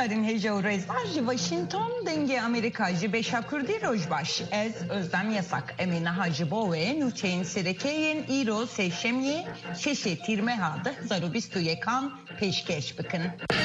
Karin heja u rezbaş Washington denge Amerika ji beşa Kurdî rojbaş ez Özlem Yasak Emine Hacı Bowe nûçeyên Sêrekeyên îro sêşemiyê şeşê tîrmeha 2021 pêşkêş bikin.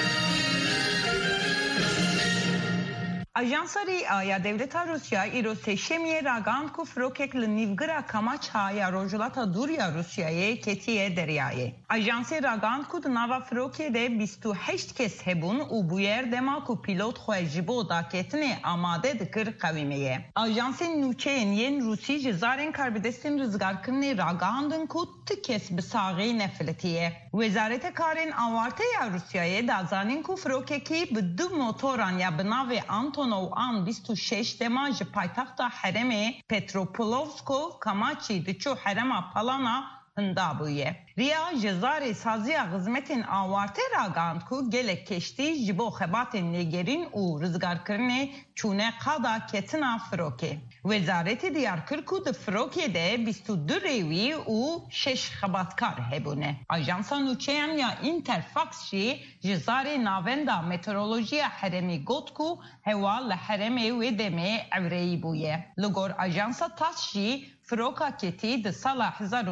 Ajansa Rîaya Devleta Rusya îro sêşemiyê ragand ku firokek li nîvgira Kamaçha ya rojhilata Dûr ya Rusyayê ketiye deryayê. Ajansê ragand ku di nava firokê de 28 kes hebûn û bûyer dema ku pîlot xwe ji bo daketinê amade dikir qewîmeye. Ajansên nûçeyên yên Rûsî ji zarên karbidestên rizgarkirinê ragandin ku ti kes bi saxê nefilitiye. Wezareta Karên Awarte ya Rusyayê dazanîn ku firokekî bi du motoran ya bi navê Anton an 26 dema ji paytaxta heremê Petropavlovsk Kamaçî diçû herema Palana hinda bûye. Riya ji zarê saziya xizmetên awarte ragand ku gelek keştî ji bo xebatên lêgerîn û rizgarkirinê çûne qada ketina firokê. Wezaretê diyar kir ku di firokê de 22 rêwî û 6 xebatkar hebûne. Ajansa nûçeyan ya Interfax jî ji zarê navenda meteorolojiya heremê got ku hewa li heremê wê demê ewreyî bûye. Li gor ajansa TASS jî firoka ketî di sala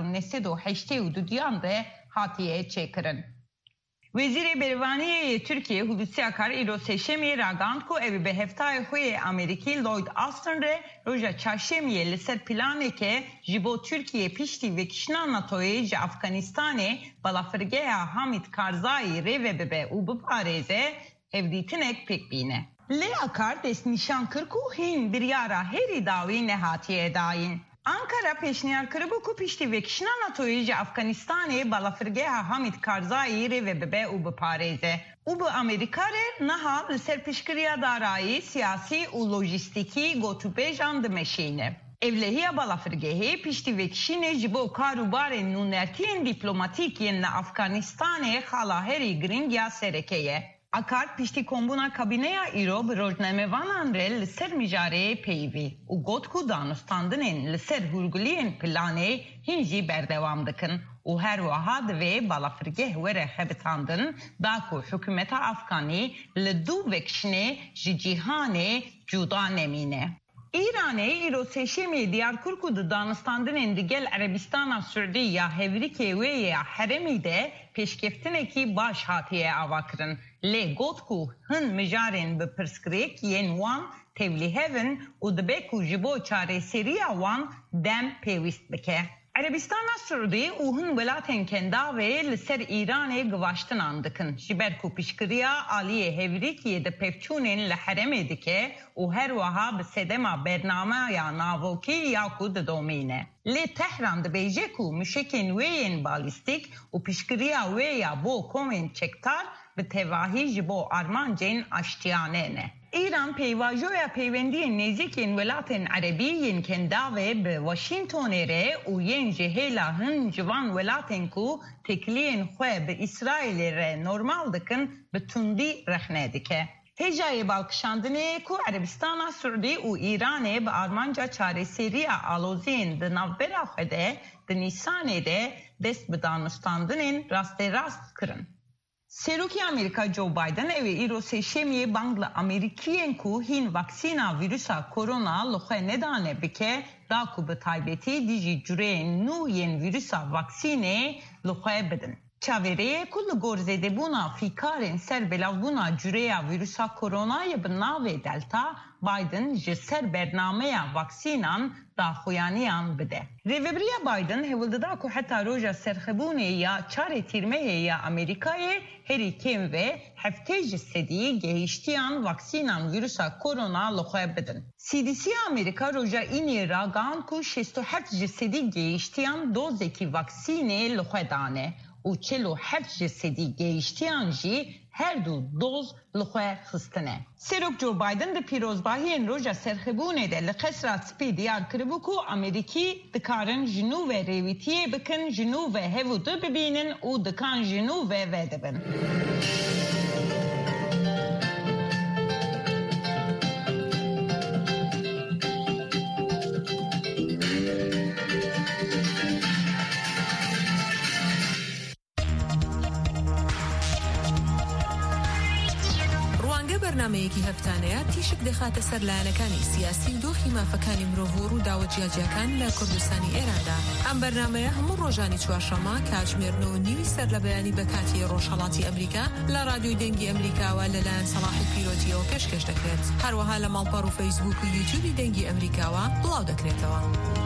1982 de hatiye çêkirin. Wezîrê Bervaniyê Türkiye Hulusi Akar îro sêşemiyê ragand ku ev bi heftayê xwe yê Amerîkî Lloyd Austin re roja çarşemiyê li ser planeke ji bo Türkiye piştî vekişina NATOyê ji Afganistanê balafirgeha Hamid Karzayî rê ve bibe û biparêze hevdîtinek pêk bîne. Lê Akar dest nîşan kir ku hîn biryara herî dawî nehatiye dayîn. Ankara peşniyar kırıbı ku piştî vekişina NATOyê ji Afganistanê balafirgeha Hamid Karzayî rê ve bibe û biparêze. û bi Amerîka re niha li ser piştgiriya darayî, siyasî û lojîstikî gotûbêjan dimeşîne. Evlehiya balafirgehê piştî vekişînê ji bo karûbarên nûnertiyên dîplomatîk yên li Afganistanê xala herî giring ya serekeye. Akar piştî kombûna kabineya îro bi rojnamevanan re li ser mijareyê peyivî û got ku danûstandinên li ser hûrgiliyên planê hîn jî berdewam dikin û her wiha divê balafirgeh were xebitandin da ku hikûmeta Afganî li dû vekişinê ji cîhanê cuda nemîne. İranê îro sêşemiyê diyar kir ku di danûstandinên di gel Erebistana Siûdî ya Hevlîkê wê ya heremî de pêşkeftinekî baş hatiye avakirin. Lê got ku hin mijarên bi pirsgirêkiyên wan tevlîhevin û dibe ku ji bo çareseriya wan dem pêwîst bike. Erebistana Siûdî û hin welatên kendavê li ser Îranê givaştinan dikin. Ji ber ku piştgiriya aliyê Hevlîkiyê di pevçûnên li heremê dike û her wiha bi sedema bernameya navokî ya ku didomîne. Lê Tehran dibêje ku müşekên wê yên balîstîk û piştgiriya wê ya bo komên çekdar bi tevahî ji bo armancên aştiyanê ne. İran peyvajoya peywendiyên nêzîkên welatên Erebî yên kendavê bi Washingtonê re û yên ji hêla hin civan welatên ku tekliyên xwe bi İsraîlê re normal dikin bi tundî rexne dike. Hêjayê balkişandinê ku Erebistana Siûdî û Îranê bi armanca çareseriya aloziyên di navbera xwe de di Nîsanê de dest bi danûstandinên rastêrast kirin. Serokê Amerîka Joe Biden evê îro sêşemiyê bang li Amerîkiyên ku hîn vaksîna vîrusa korona li xwe nedane bike da ku bi taybetî dijî cureyên nû yên vîrusa vaksînê li xwe bidin. Çavereyê ku li gor zêdebûna fîkarên ser belavbûna cureya vîrusa koronayê bi navê Delta, Biden ji ser bernameya vaksînan daxuyaniyan bide. Rêveberiya Biden hevildida ku heta roja serxebûnê ya çarê tîrmeyê ya Amerîkayê herî kêm ve heftê ji sedî gehîştiyan vaksînan vîrusa korona li xwe bidin. CDC Amerîka roja înê ragand ku 67 ji sedî gehîştiyan dozekî vaksînê li xwe dane û 47 ji sedî gehîştiyan jî her du doz li xwe xistine. Serok Joe Biden di pîrozbahiyên roja serxebûnê de li qesra spî diyar kiribû ku Amerîkî dikarin ji nû ve rêwîtiyê bikin, ji nû ve hev û du bibînin û dikan ji nû ve vedibin. بەرنامەیەکی هەفتانەیە تیشک دەخاتە سەر لایەنەکانی سیاسی و دۆخی مافەکانی مرۆڤ و داوە جیاجیەکان لە کوردستانی ئێراندا. ئەم بەرنامەیە هەموو ڕۆژانی چوارشەممە کاتژمێرنەوە نیوی سەر لە بەیانی بە کاتی ڕۆژهەڵاتی ئەمریکا لە رادیۆی دەنگی ئەمریکاوە لەلایەن سەلاحی پیرۆتیەوە پێشکەش دەکرێت. هەروەها لە ماڵپەڕ و فەیسبوک و یوتیوبی دەنگی ئەمریکاوە بڵاو دەکرێتەوە.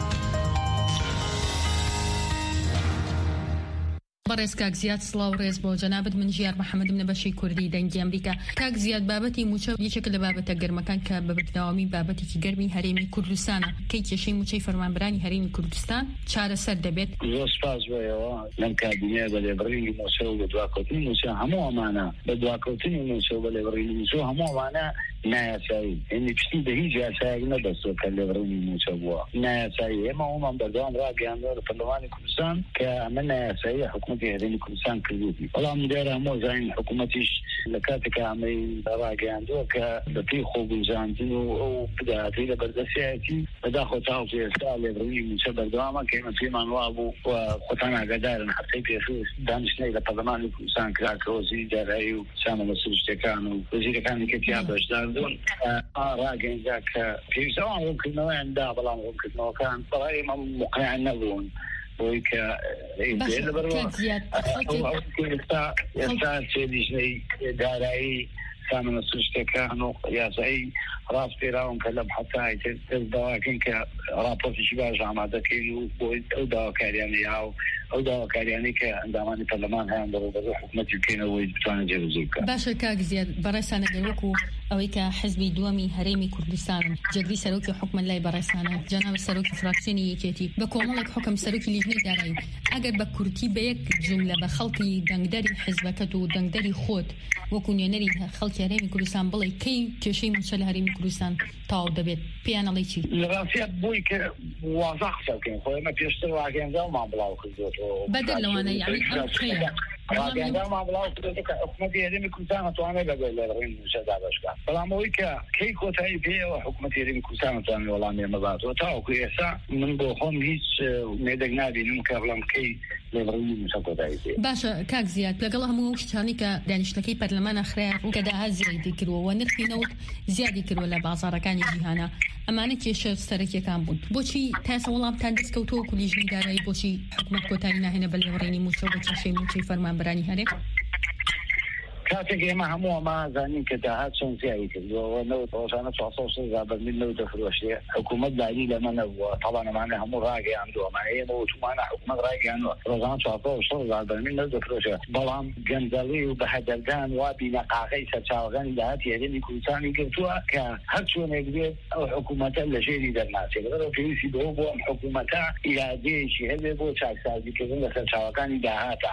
بەڕێز کاک زیاد سڵاو ڕێز بۆ جەنابەت. من ژیار محەممەدم لە بەشی کوردی دەنگی ئەمریکا. کاک زیاد بابەتی موچە یەکێک لە بابەتە گەرمەکان کە بە بەردەوامی بابەتێکی گەرمی هەرێمی کوردستانە. کەی کێشەی موچەی فەرمانبەرانی هەرێمی کوردستان چارەسەر دەبێت؟ زۆر سپاس بۆیەوە لەم کابینەیە بە لێبڕینی موچە و بە دواکەوتنی موچە هەموو ئەمانە بە دواکەوتنی موچە و بە لێبڕینی موچە هەموو ئەمانە نایاسایی یعنی پشتی بە هیچ یاسایەک نەبەستووە کە لێبڕینی موچە بووە. نایاسایی ئێمە ئەومان بەردەوام ڕاگەیاندووە لە پەرلەمانی کوردستان کە ئەمە نایاساییە حکوومەتی هەرێمی کوردستان کردووی. بەڵام دیارە هەموو زانین حکوومەتیش لە کاتێکە ئەمەی ڕاگەیاندووە کە بەپێی خۆگوزاندن و ئەو بداهاتی لە بەردەستایەتی بەداخۆ تا ئێستا لێبڕینی موچە بەردەوامە کە ئێمە پێمان وا بوو و خۆتان ئاگادارن هەفتەی پێشوو دانیشتنەی لە پەرلەمانی کوردستان کرا کە وەزیری دارایی و سامە لە سروشتەکان و وەزیرەکانی کەتیا بەشداردون ڕاگەیاندا کە پێویستە ئەوان ڕوونکردنەوەیاندا بەڵام ڕوونکردنەوەکان بەڵام ئێمە مقنع نەبوون بۆی کە ئێستا سێدیژنەی دارایی سامە سروشتەکان و یاسایی ڕاست پێراون کە لەم حەتای داواکەین کە راپۆرتێکی باش ئامادەکەین و بۆی ئەو داواکاریانەی و ئەو داواکاریانەی کە ئەندامانی پەرلەمان هەیان بەڕێوەبەری حکوومەتی بکەینەوەی بتوانێت جێبەجێ بکات. باشە کاک زیاد بەڕێسانە گەروەکو ئەوەی کە حزبی دووەمی هەرێمی کوردستان جەگری سەرۆکی حکومەت لای بەڕێسانە جەناب سەرۆکی فراکسیۆنی یەکێتی بە کۆمەڵێک حکم سەرۆکی لیژنەی دارایی ئەگەر بە کورتی بە یەک جملە بە خەڵکی دەنگدەری حزبەکەت و دەنگدەری خۆت وەکو نوێنەری خەڵکی هەرێمی کوردستان بڵێ کەی کێشەی موچە لە هەرێمی کوردستان تاو دەبێت پێیانەڵی چی؟ لە ڕاستیات بووی کە واضح قسە بکەین خۆ ئێمە پێشتر ڕاگەیاندامان بڵاو کردوێتەوە بەدەر لەوانە یعنی ئەم کەیە ڕاگەیاندامان بڵاو کردوێتەوە کە حکوومەتی هەرێمی کوردستان نەتوانێت لەگەڵ لێبڕینی موچەدا بەشکات. بەڵام ئەوەی کە کەی کۆتایی پێیەوە حکوومەتی هەرێمی کوردستان نەتوانێت وەڵامی ئێمە بداتەوە تاوەکو ئێستا من بۆ خۆم هیچ مێدەک نابینم کە بڵام کەی لێبڕینی موچە کۆتایی پێ. باشە کاک زیاد لەگەڵ هەموو شتانی کە دانیشتەکەی پەرلەمانە خراە و کە داها زیادی کردووە نرخی نەوت زیادی کردووە لە بازاڕەکانی جیهانە ئەمانە کێشە سەرەکیەکان بوون. بۆچی تاسە وەڵامتان دەستکەوتەوە و لیژنەی دارایی بۆچی حکوومەت کۆتایی ناهێنە بە لێبڕینی موچە و بە کێشەی موچەی فەرمانبەرانی هەرێم؟ کاتێک ئێمە هەموو ئەمە زانین کە داهات چەند زیایی کردووە نەوت ڕۆژانە 400 بەرمیل نەوت دەفرۆشتێ حکوومەت داری لەمە نەبووە تەڵان ئەمانە هەموو ڕاگەیاندووە ئێمە وتمانە حکوومەت ڕاگەیاندووە ڕۆژانە 400 بەرمیل نەوت دەفرۆشێ بەڵام گەندەڵی و بەهەدەردان وا بینەقاغەی سەرچاوەکانی داهاتی هەرێمی کوردستانی گرتووە کە هەر چۆنێک بێت ئەو حکوومەتە لە ژێری دەرناچێت لەبەرەوە پێویستی بەوە بۆ ئەم حکوومەتە ئیرادەیەکی هەبێ بۆ چاکسازیکردن لە سەرچاوەکانی داهاتە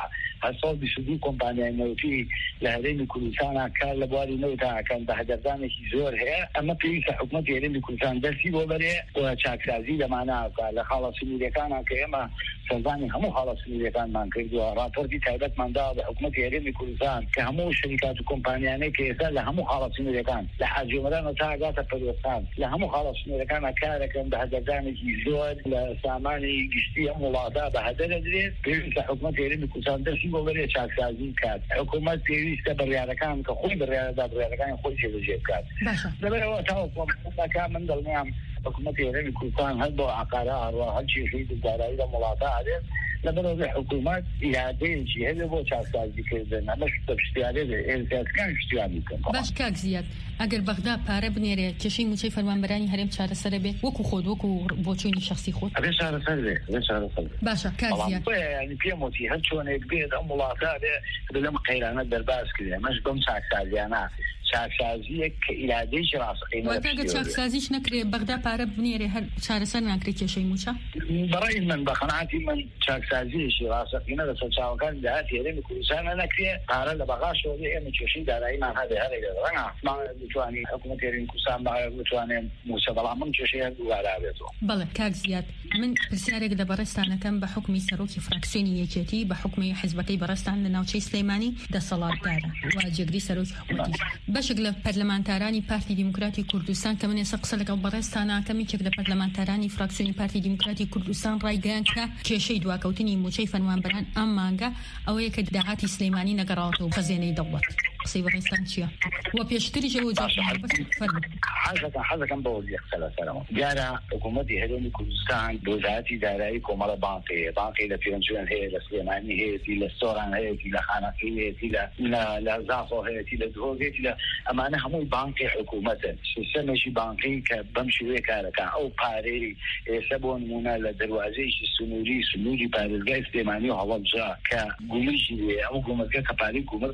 22 کۆمپانیای نەوتی لە هەرێمی کوردستان کار لە بواری نەوتاکەن بە هەدەردانێکی زۆر هەیە ئەمە پێویستە حکوومەتی هەرێمی کوردستان دەستی بۆ بەرێ و چاکسازی لەمانەکە لە خاڵە سنوورەکانە کە ئێمە سەردانی هەموو خاڵە سنوورەکانمان کردووە راپۆرتی تایبەتماندا بە حکوومەتی هەرێمی کوردستان کە هەموو شەریکات و کۆمپانیانەی کە ئێستا لە هەموو خاڵە سنوورەکان لە حاجۆمەران تا ئاگاتە پەروەستان لە هەموو خاڵە سنوورەکانە کارەکەن بە هەدەردانێکی زۆر لە سامانی گشتی ئەم وڵاتە بە هەدەرە درێت پێویستە حکوومەتی هەرێمی کوردستان دەستی بۆ بەرێ چاکسازی کات حکوومەت پێویستە بڕیارەکان کە خۆی بڕیارەکانی خۆی جێبەجێ بکات. لەبەرەوە تاوەکو من دڵنیام حکوومەتی هەرێمی کوردستان هەر بۆ عقارە هەروە هەر کێشەی دارایی لە وڵاتە هەبێت لەبەرەوە حکوومەت ئیرادەیەکی هەبێ بۆ چاکسازیکردن ئەمەش بەپشتیوانێ ئێرزیاتەکان پشتیوانی بکەن. باش کاک زیاد ئەگەر بەغدا پارە بنێرێ کێشەی موچەی فەرمانبەرانی هەرێم چارەسەرە بێت وەکو خۆت وەکو بۆ چوونی شەخسی خۆت چارەسەر بێت باشە کاک زیاد پێم وتی هەر چۆنێک بێت ئەم وڵاتە بێ لەم قەیرانە دەرباز کرد ئەمەش بەم چاکسازیانە چاکسازیەک کە ئیرادەیەکی ڕاستەقینە واتە چاکسازیش نەکرێ بەغدا پارە بنێرێ هەر چارەسەر ناکرێت کێشەی موچە؟ بەڕای من بە قەناعەتی من چاکسازیەکی ڕاستەقینە لە سەرچاوەکانی داهاتی هەرێمی کوردستانە نەکرێ پارە لە بەغاشەوە بێ ئێمە کێشەی داراییمان هەبێ هەرێک ڕەنگە بتوانین حکوومەتی هەرێمی کوردستان بتوانێن موچە بەڵام من کێشەی هەردووبارە بێتەوە. بەڵێ کاک زیاد من پرسیارێک لە بەڕێستانەکەم بە حکمی سەرۆکی فراکسیۆنی یەکێتی بە حکمی حیزبەکەی بەڕێستان لە ناوچەی سلەیمانی دەسەڵاتدارە و جێگری سەرۆکی حکوومەتی بەشێک لە پەرلەمانتارانی پارتی دیموکراتی کوردستان کە من ێستا قسە لەگەڵ بەڕێستانەکەم یەکێک لە پەرلەمانتارانی فراکسیۆنی پارتی دیموکراتی کوردستان ڕایگەیاند کە کێشەی دواکەوتنی موچەی فەرمانبەران ئەم مانگە ئەوەیە کە داهاتی سلەیمانی نەگەڕاوەتەوە خەزێنەی دەوڵەت سیبرستان چیه و پیشتری جلو حاجة كان بقول لك ثلاثة جارة حكومتي هذول كردستان وزارتي داري كومارا بانقي لفيرنزوين هي لسليماني هي للسوران هي لخانقية هي لزافو هي لدهوغي أمانة همو بانقي حكومته سمشي بانقي كبمشي ويكاركا أو باري سبون مونا لدروازيش سنوري بارزغاي سليماني وهوالجا كقوميشي أو قومتك كباري قومت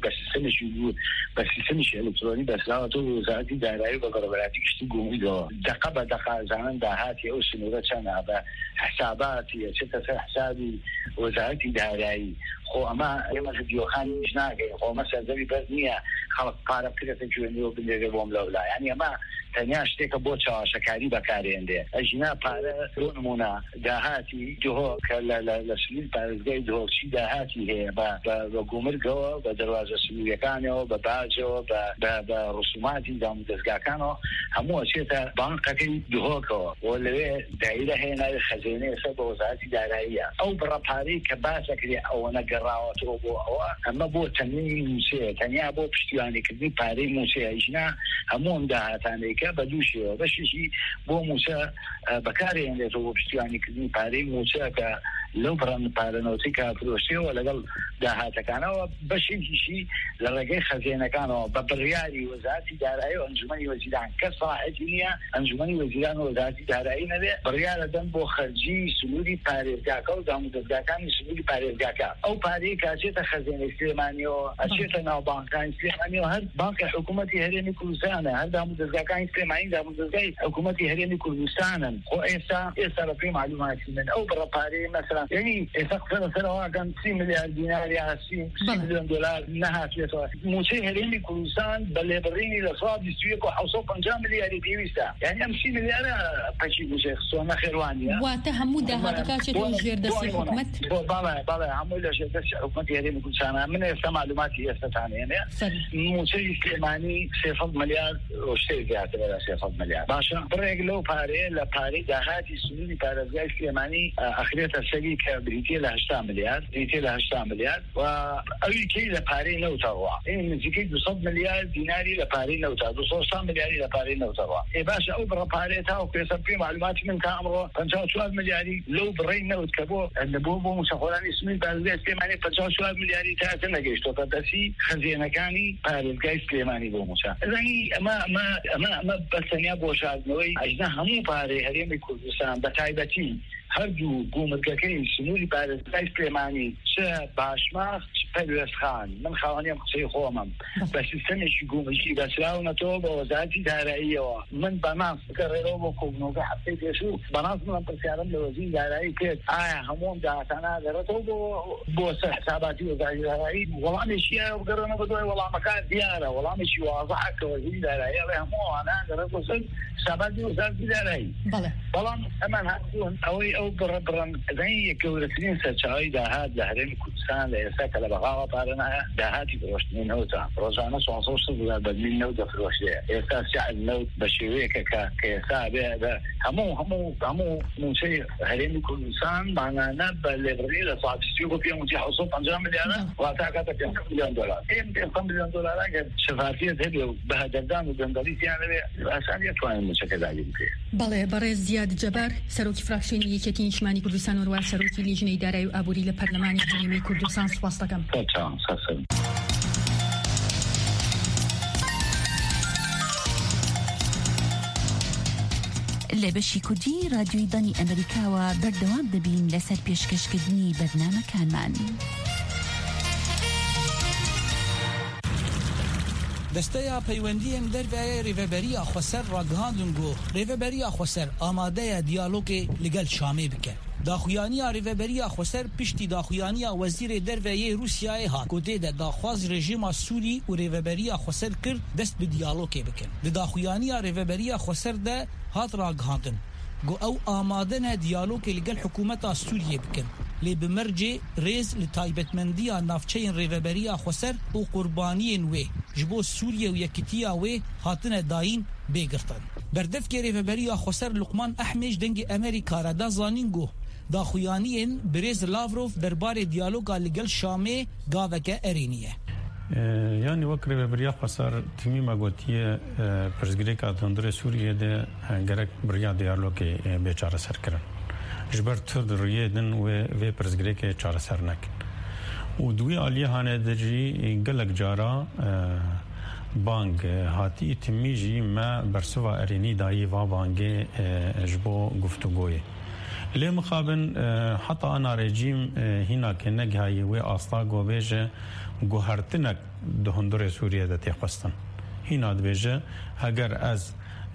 بس سمشي إلكتروني بس لا تو وزارتي داري وقربلاتي كشتي قومي دو دقة زمان دهاتي أو سنورة كان حساباتي شتى حسابي وزارتي داري خو أما يوم الفيديو خان جناقي خو مثلا زي بزنية خلق قارب كده تجوني وبندقبهم لولا يعني أما تنیا شتێکە بۆ چاوەشەکاری بەکارێنرێ ئەژنا پارە نمونە داهاتی دهۆ کە لە سنووری پارێزگای دهۆچی داهاتی هەیە بە گومرگەوە بە دەواازە سنووریەکانەوە بە باجەوە بە ڕسوماتی دام و دەستگاکانەوە هەموو ئەچێتە بانقەکەی دهۆکەوە بۆ لەوێ دایرە هەیە ناوی خەزێنەیە سەر بە وەزارەتی داراییە ئەو بڕەپارەی کە باسەکرێ ئەوە نەگەڕاوەتەوە بۆ ئەوە ئەمە بۆ تەمینی موچەیە تەنیا بۆ پشتیوانیکردنی پارەی موچەیە ئەژنا هەموو ئەم داهاتانەی بدوشي بشيشي بو موسى بكاري عند تو بشتياني كدي باري موسى كا لو برن بارنوتي كا فروشي ولا قال دهات كانوا بشيشي لرجع خزينه كانوا ببرياري وزارتي داري وانجمني وزيران كصراحتنيا انجمني وزيران وزارتي داري نبي بريار دم بو خرجي سلودي باري داكو دام دكان سلودي باري داكا او باري كاجت خزينه سليمانيو اشيت نو بانكان سليمانيو هر بانك حكومتي هرني كل سنه هر دام دكان سليماني دام دكاي حكومتي هرني كردستان هو ايسا في معلومات من او برباري مثلا يعني سقف سنه كان 3 مليار دينار يا 6 مليون دولار نهات موسى هرني كردستان بل بريني لصواب يستويكو حوصو 5 مليار بيويسا يعني 50 مليار بشي موسى خصونا خيروانيا وتهمو ده هذا كاشي غير دسي حكومه بابا عمو لا شيء دسي حكومتي هرني كردستان من معلوماتي استثانيه يعني موسى سليماني 6 مليار وشتي زياده ولا 6 مليار باشا بريغلو باري لا باري دهاتي سنوني بارزغاي سليماني اخريتها السقي كبريتي له 8 مليار واول كي لباري نو تروا ان زكي 200 مليار ديناري لباري نو تروا 200 مليار لباري نو تروا اي باشا او برباري تاو كيسب في معلومات من كامرو 500 ملياري لو برينا وتكبو النبوبو مسخولاني اسمي بارزغاي سليماني 500 ملياري تاعت نجيشتو تدسي خزينه كاني بارزغاي سليماني بو موسى زي ما بس ثانيه بوشاد نوي اجنا همو باري هريم كردستان بتايبتي هردو قومتكاكي سنوري بارزغاي سليماني شا باشماخ پدرس خان من خوانیم قصه خوامم بس سنش قومشي بس راونا توبه وزارتي دارائيه من بناس كرروا بكونوكا حطيت يشو بناس من برسيارم لوزير دارائي كيف همون داتانا درتو بو حساباتي وزارتي دارائي والله مشي وقررنا بدوي والله مكان دياره والله مشي واضحه كوزير دارائي همون انا درتو حساباتي وزارتي دارائي والله امان هاتون او برن زي كورسين سچاي دهات لهرم كردستان لساك لبغاوة بارنا دهاتي بروشتين نوتا روزانا سوانصوش تبقى بدلين نوتا في الوشية إيسا سعد نوت بشيوية كيسا بيه همو موسي هرم كردستان معنا نبا لغري لصعب استيوكو فيه متيح وصول 5 مليار واتاكاتا في 5 مليون دولار ايه 5 مليون دولار اگر شفافية هدو بهدردان ودندريت يعني بأسان يتواني مشكل عجيب فيه بله برای زیاد جبر سروکی فراکسیونی یەکێتی نیشتمانی کوردستان و سەرۆکی لیژنەی دارایی و ئابووری لە پەرلەمانی هەرێمی کوردستان سوپاس دەکەم. لە بەشی کوردی رادیۆی دانی ئەمریکاوە بەردەوام دەبین لەسەر پێشکەشکردنی بەرنامەکانمان. دەستەیە پەیوەندیên derveyê rêveberiya Xweser ragihandin got rêveberiya Xweser amadeya diyalogê li gel Şamê bike. Daxuyaniya rêveberiya Xweser piştî daxuyaniya wezîrê derveyê Rûsyayê hat ku dê de daxwaz rejima Sûrî û rêveberiya Xweser kir dest bi diyalogê bikin. Di daxuyaniya rêveberiya Xweser de hat ragihandin got ew amade ne diyalogê li gel hikûmeta Sûriyê bikin. Lê bi mercê rêz li taybetmendiya navçeyên rêveberiya Xweser û qurbaniyên wê ji bo Sûriye û yekîtiya wê hatine dayîn bêgirtin. Berdevkê rêveberiya Xweser Luqman Ehmêj dengê Amerîka re da zanîn got daxuyaniyên bi rêz Lavrov derbarê diyaloga li gel Şamê gaveke erêniye. يعني وكر بريا خسر تمي ماغوتيه پرزګری کا دندره سوریه ده ګرک بریا دیالوګ بیچاره سر کړ جبر تر دریه دن و پرزګری کې چاره سر نک او دوی عالیه هانه دجی ګلک جارا بانگ هاتی تمیجی ما برسوا ارینی دایی و بانگ جبو گفتگوی لی مخابن حتی انا رژیم هینا که نگهایی و آستا گو بیجه گوهرتنک دهندر سوریه ده تیخستن هینا بیجه اگر از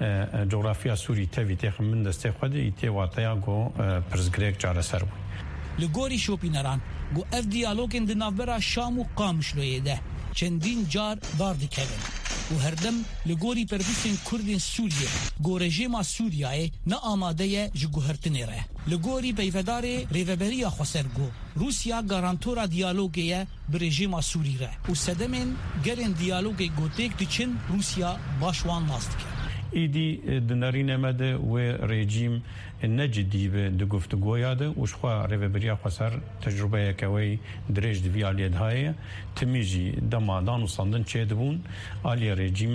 جغرافیا سوری تاوی تیخ من دسته خواده ایتی واتیا گو پرزگریک جاره سر بود لگوری شوپینران گو اف دیالوگین دنافبرا شام و قامشلویه ده چندین جار دار دکرن و هردم لگوری پردیسین کردین سوریه گو رژیما سوریه نه آماده جگوهرتنی ره لگوری پیفدار ریوبری خسرگو روسیا گارانتورا دیالوگیه به رژیما سوری ره و سدمین گرین دیالوگی گوتیک دیچن روسیا باشوان ماست کرد ایدی دنارین مده و رژیم نجدی به دو گفتگویا ده وشخوا ریوبری خسر تجربه کوي درج دی علیه های تمیجی دمادان و ساندن چه دبون علی رژیم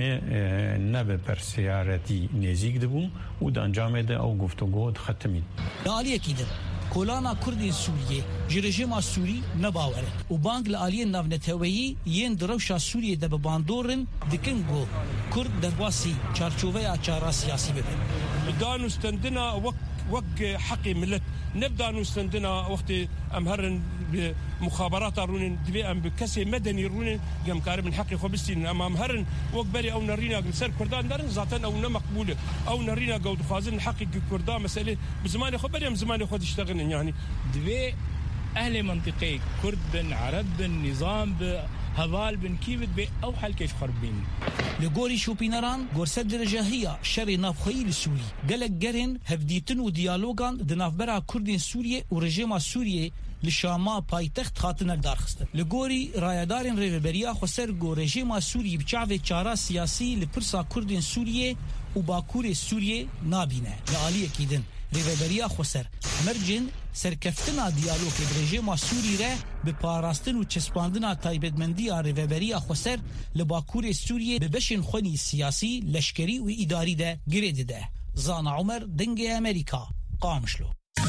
نبه پرسیارتی نزیک دبون و د انجام ده او گفتگو ختمین علی کیده کولانا کردین سوریه رژیم سوری نباوره و بانک لالی ناونتوی ین دروشا سوریه ده باندورن دکنگو کرد درواسی چارچوبه چارا سیاسی ببین بدانو استندنا وق حقي ملت نبدا نستندنا وقت امهرن بمخابرات رونين دبي ام بكسي مدني رونين قام كارب من حقي خبستين امام هرن وق بري او نرينا سر كردان درن ذاتن او مقبوله او نرينا قود خازن حقي كردان مساله بزمان خبر يم زمان خد اشتغل يعني دبي اهل منطقه كرد بن عرب بن نظام هوال بن كيفت بي او حل كيف خربين لگوری شوپینران گورسد درجهیا شر نافخیل سوری گلک گرن هفدیتن و دیالوگان دنافبرا کردین سوریه و رژیم سوریه لشاما پایتخت خاطنک دارخستن لگوری رایدارین ریوبریا خسر گو رژیم سوریه بچاو چارا سیاسی لپرسا کردین سوریه و باکور سوریه نابینه لعالی اکیدن ریوبریا خسر مرجن سرکفتنا دیالوگ رژیم سوری ره به پاراستن و چسپاندنا تایبتمندی ریوبریا خسر لباکور سوریه به بشن خونی سیاسی لشکری و اداری ده گرید ده زانا عمر دنگ امریکا قامشلو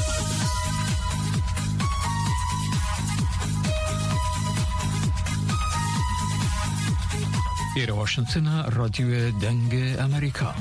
ایر واشنطن رادیو دنگ امریکا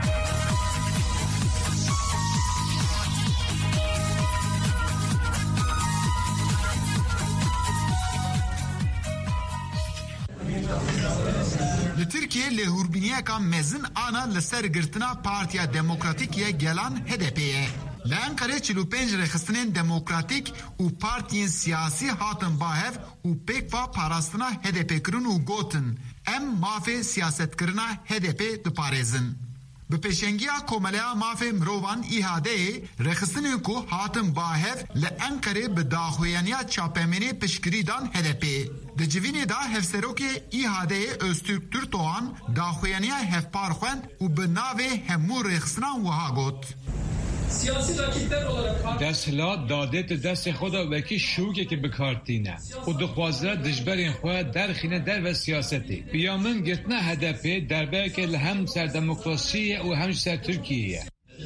Türkiye lehurbiniye kan mezin ana لسر گرتنا پارتیا دموکراتیک گلان HDP'ye. لانقره 45 رخصتنین دموکراتیک و پارتیین سیاسی هاتن باهف و پیکوا پاراستنا HDP کرن و گوتن ام مافی سیاست کرنا HDP دپارزن. به پیشنگیا کوملیا مافی مروان ایهاده رخصتنین کو هاتن باهف لانقره به داخویانیا چاپمنی پشکریدان HDP. د جوینه دا هفسروکه ایهاده öztürk Türkdoğan daxuyaniya hevparxwend û bi navê hemû rêxisnan wiha got. Siyasi rakipler olarak desthilat dadet dest xoda vekî şûkekê bikartîne û dixwaze dijberên xwe derxîne derve siyasetê. Piya min girtina HDP derbeyeke li hem ser demokrasiyê û hem ser Tirkiyeyê.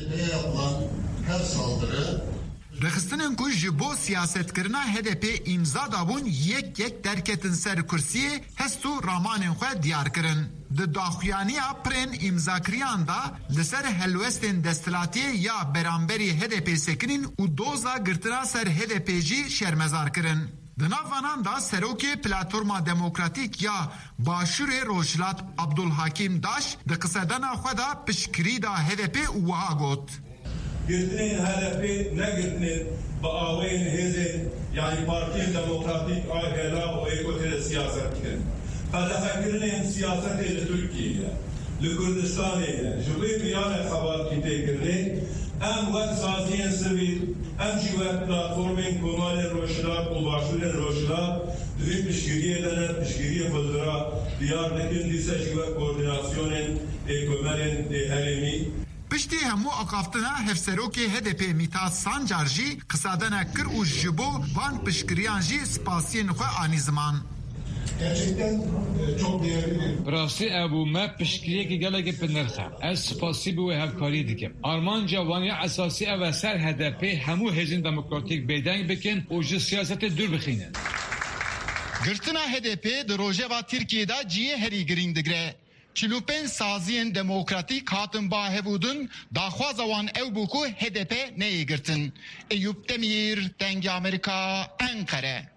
Her saldırı Rexistinin ku ji bo siyasetkirina HDP imza dabûn yek derketin ser kursiyê hest û ramanên xwe diyar kirin. Di daxuyaniya pirên imzakiriyan da li ser helwestên desthilatiyê ya beramberî HDP sekinin û doza girtina ser HDP jî şermezar kirin. Di nav vanan da serokê Platforma Demokratîk ya Başûrê Rojhilat Abdulhakim Daş di qisedana xwe da piştgirî da HDP û wiha got. Girtinin HDP ne girtinin bağlayın hezin yani Partiye Demokratik Aygela o ekotere siyaset kirin. Kadafekirinin siyasetiyle Türkiye'ye, Kürdistan'ya, Jübeyir Biyane Xabar Kitekirinin hem Gatsaziyen Sivil, hem Jivet Platformin Kumalin Roşilat, Ubaşurin Roşilat, Düğün Pişkiriye denen Pişkiriye Fıldır'a, Diyarbakır'ın Lise Jivet Koordinasyonin, Ekomerin Heremi, Piştî hemû aqaftina hevserokê HDP Mithat Sancar jî qisadena kir û ji bo van piştgiriyan jî spasiyên xwe anî ziman. براستی ابو ما پشکریه که گلگه پنرخه از سپاسی به هفکاری دیگه آرمان جوانی اساسی او سر هدف همو حزب دموکراتیک بیدنگ بکن و جو سیاست دور بخینن گرتنا HDP در روژه ترکیه دا جیه هری گرین دگره 45 سازین دموکراتیک هاتن با هبودن داخواز وان او بوکو HDP نهی گرتن. ایوب تمیر دنگ امریکا انقره.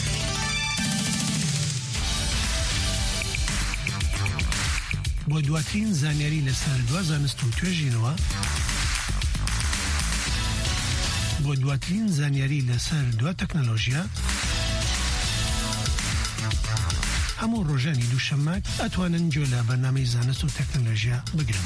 بۆ دواترین زانیاری لەسەر دوا زانست و توێژینەوە بۆ دواترین زانیاری لەسەر دوا تەکنۆلۆژیا هەموو ڕۆژانی دووشەممە ئەتوانن گوێ لە بەرنامەی زانست و تەکنۆلۆژیا بگرن.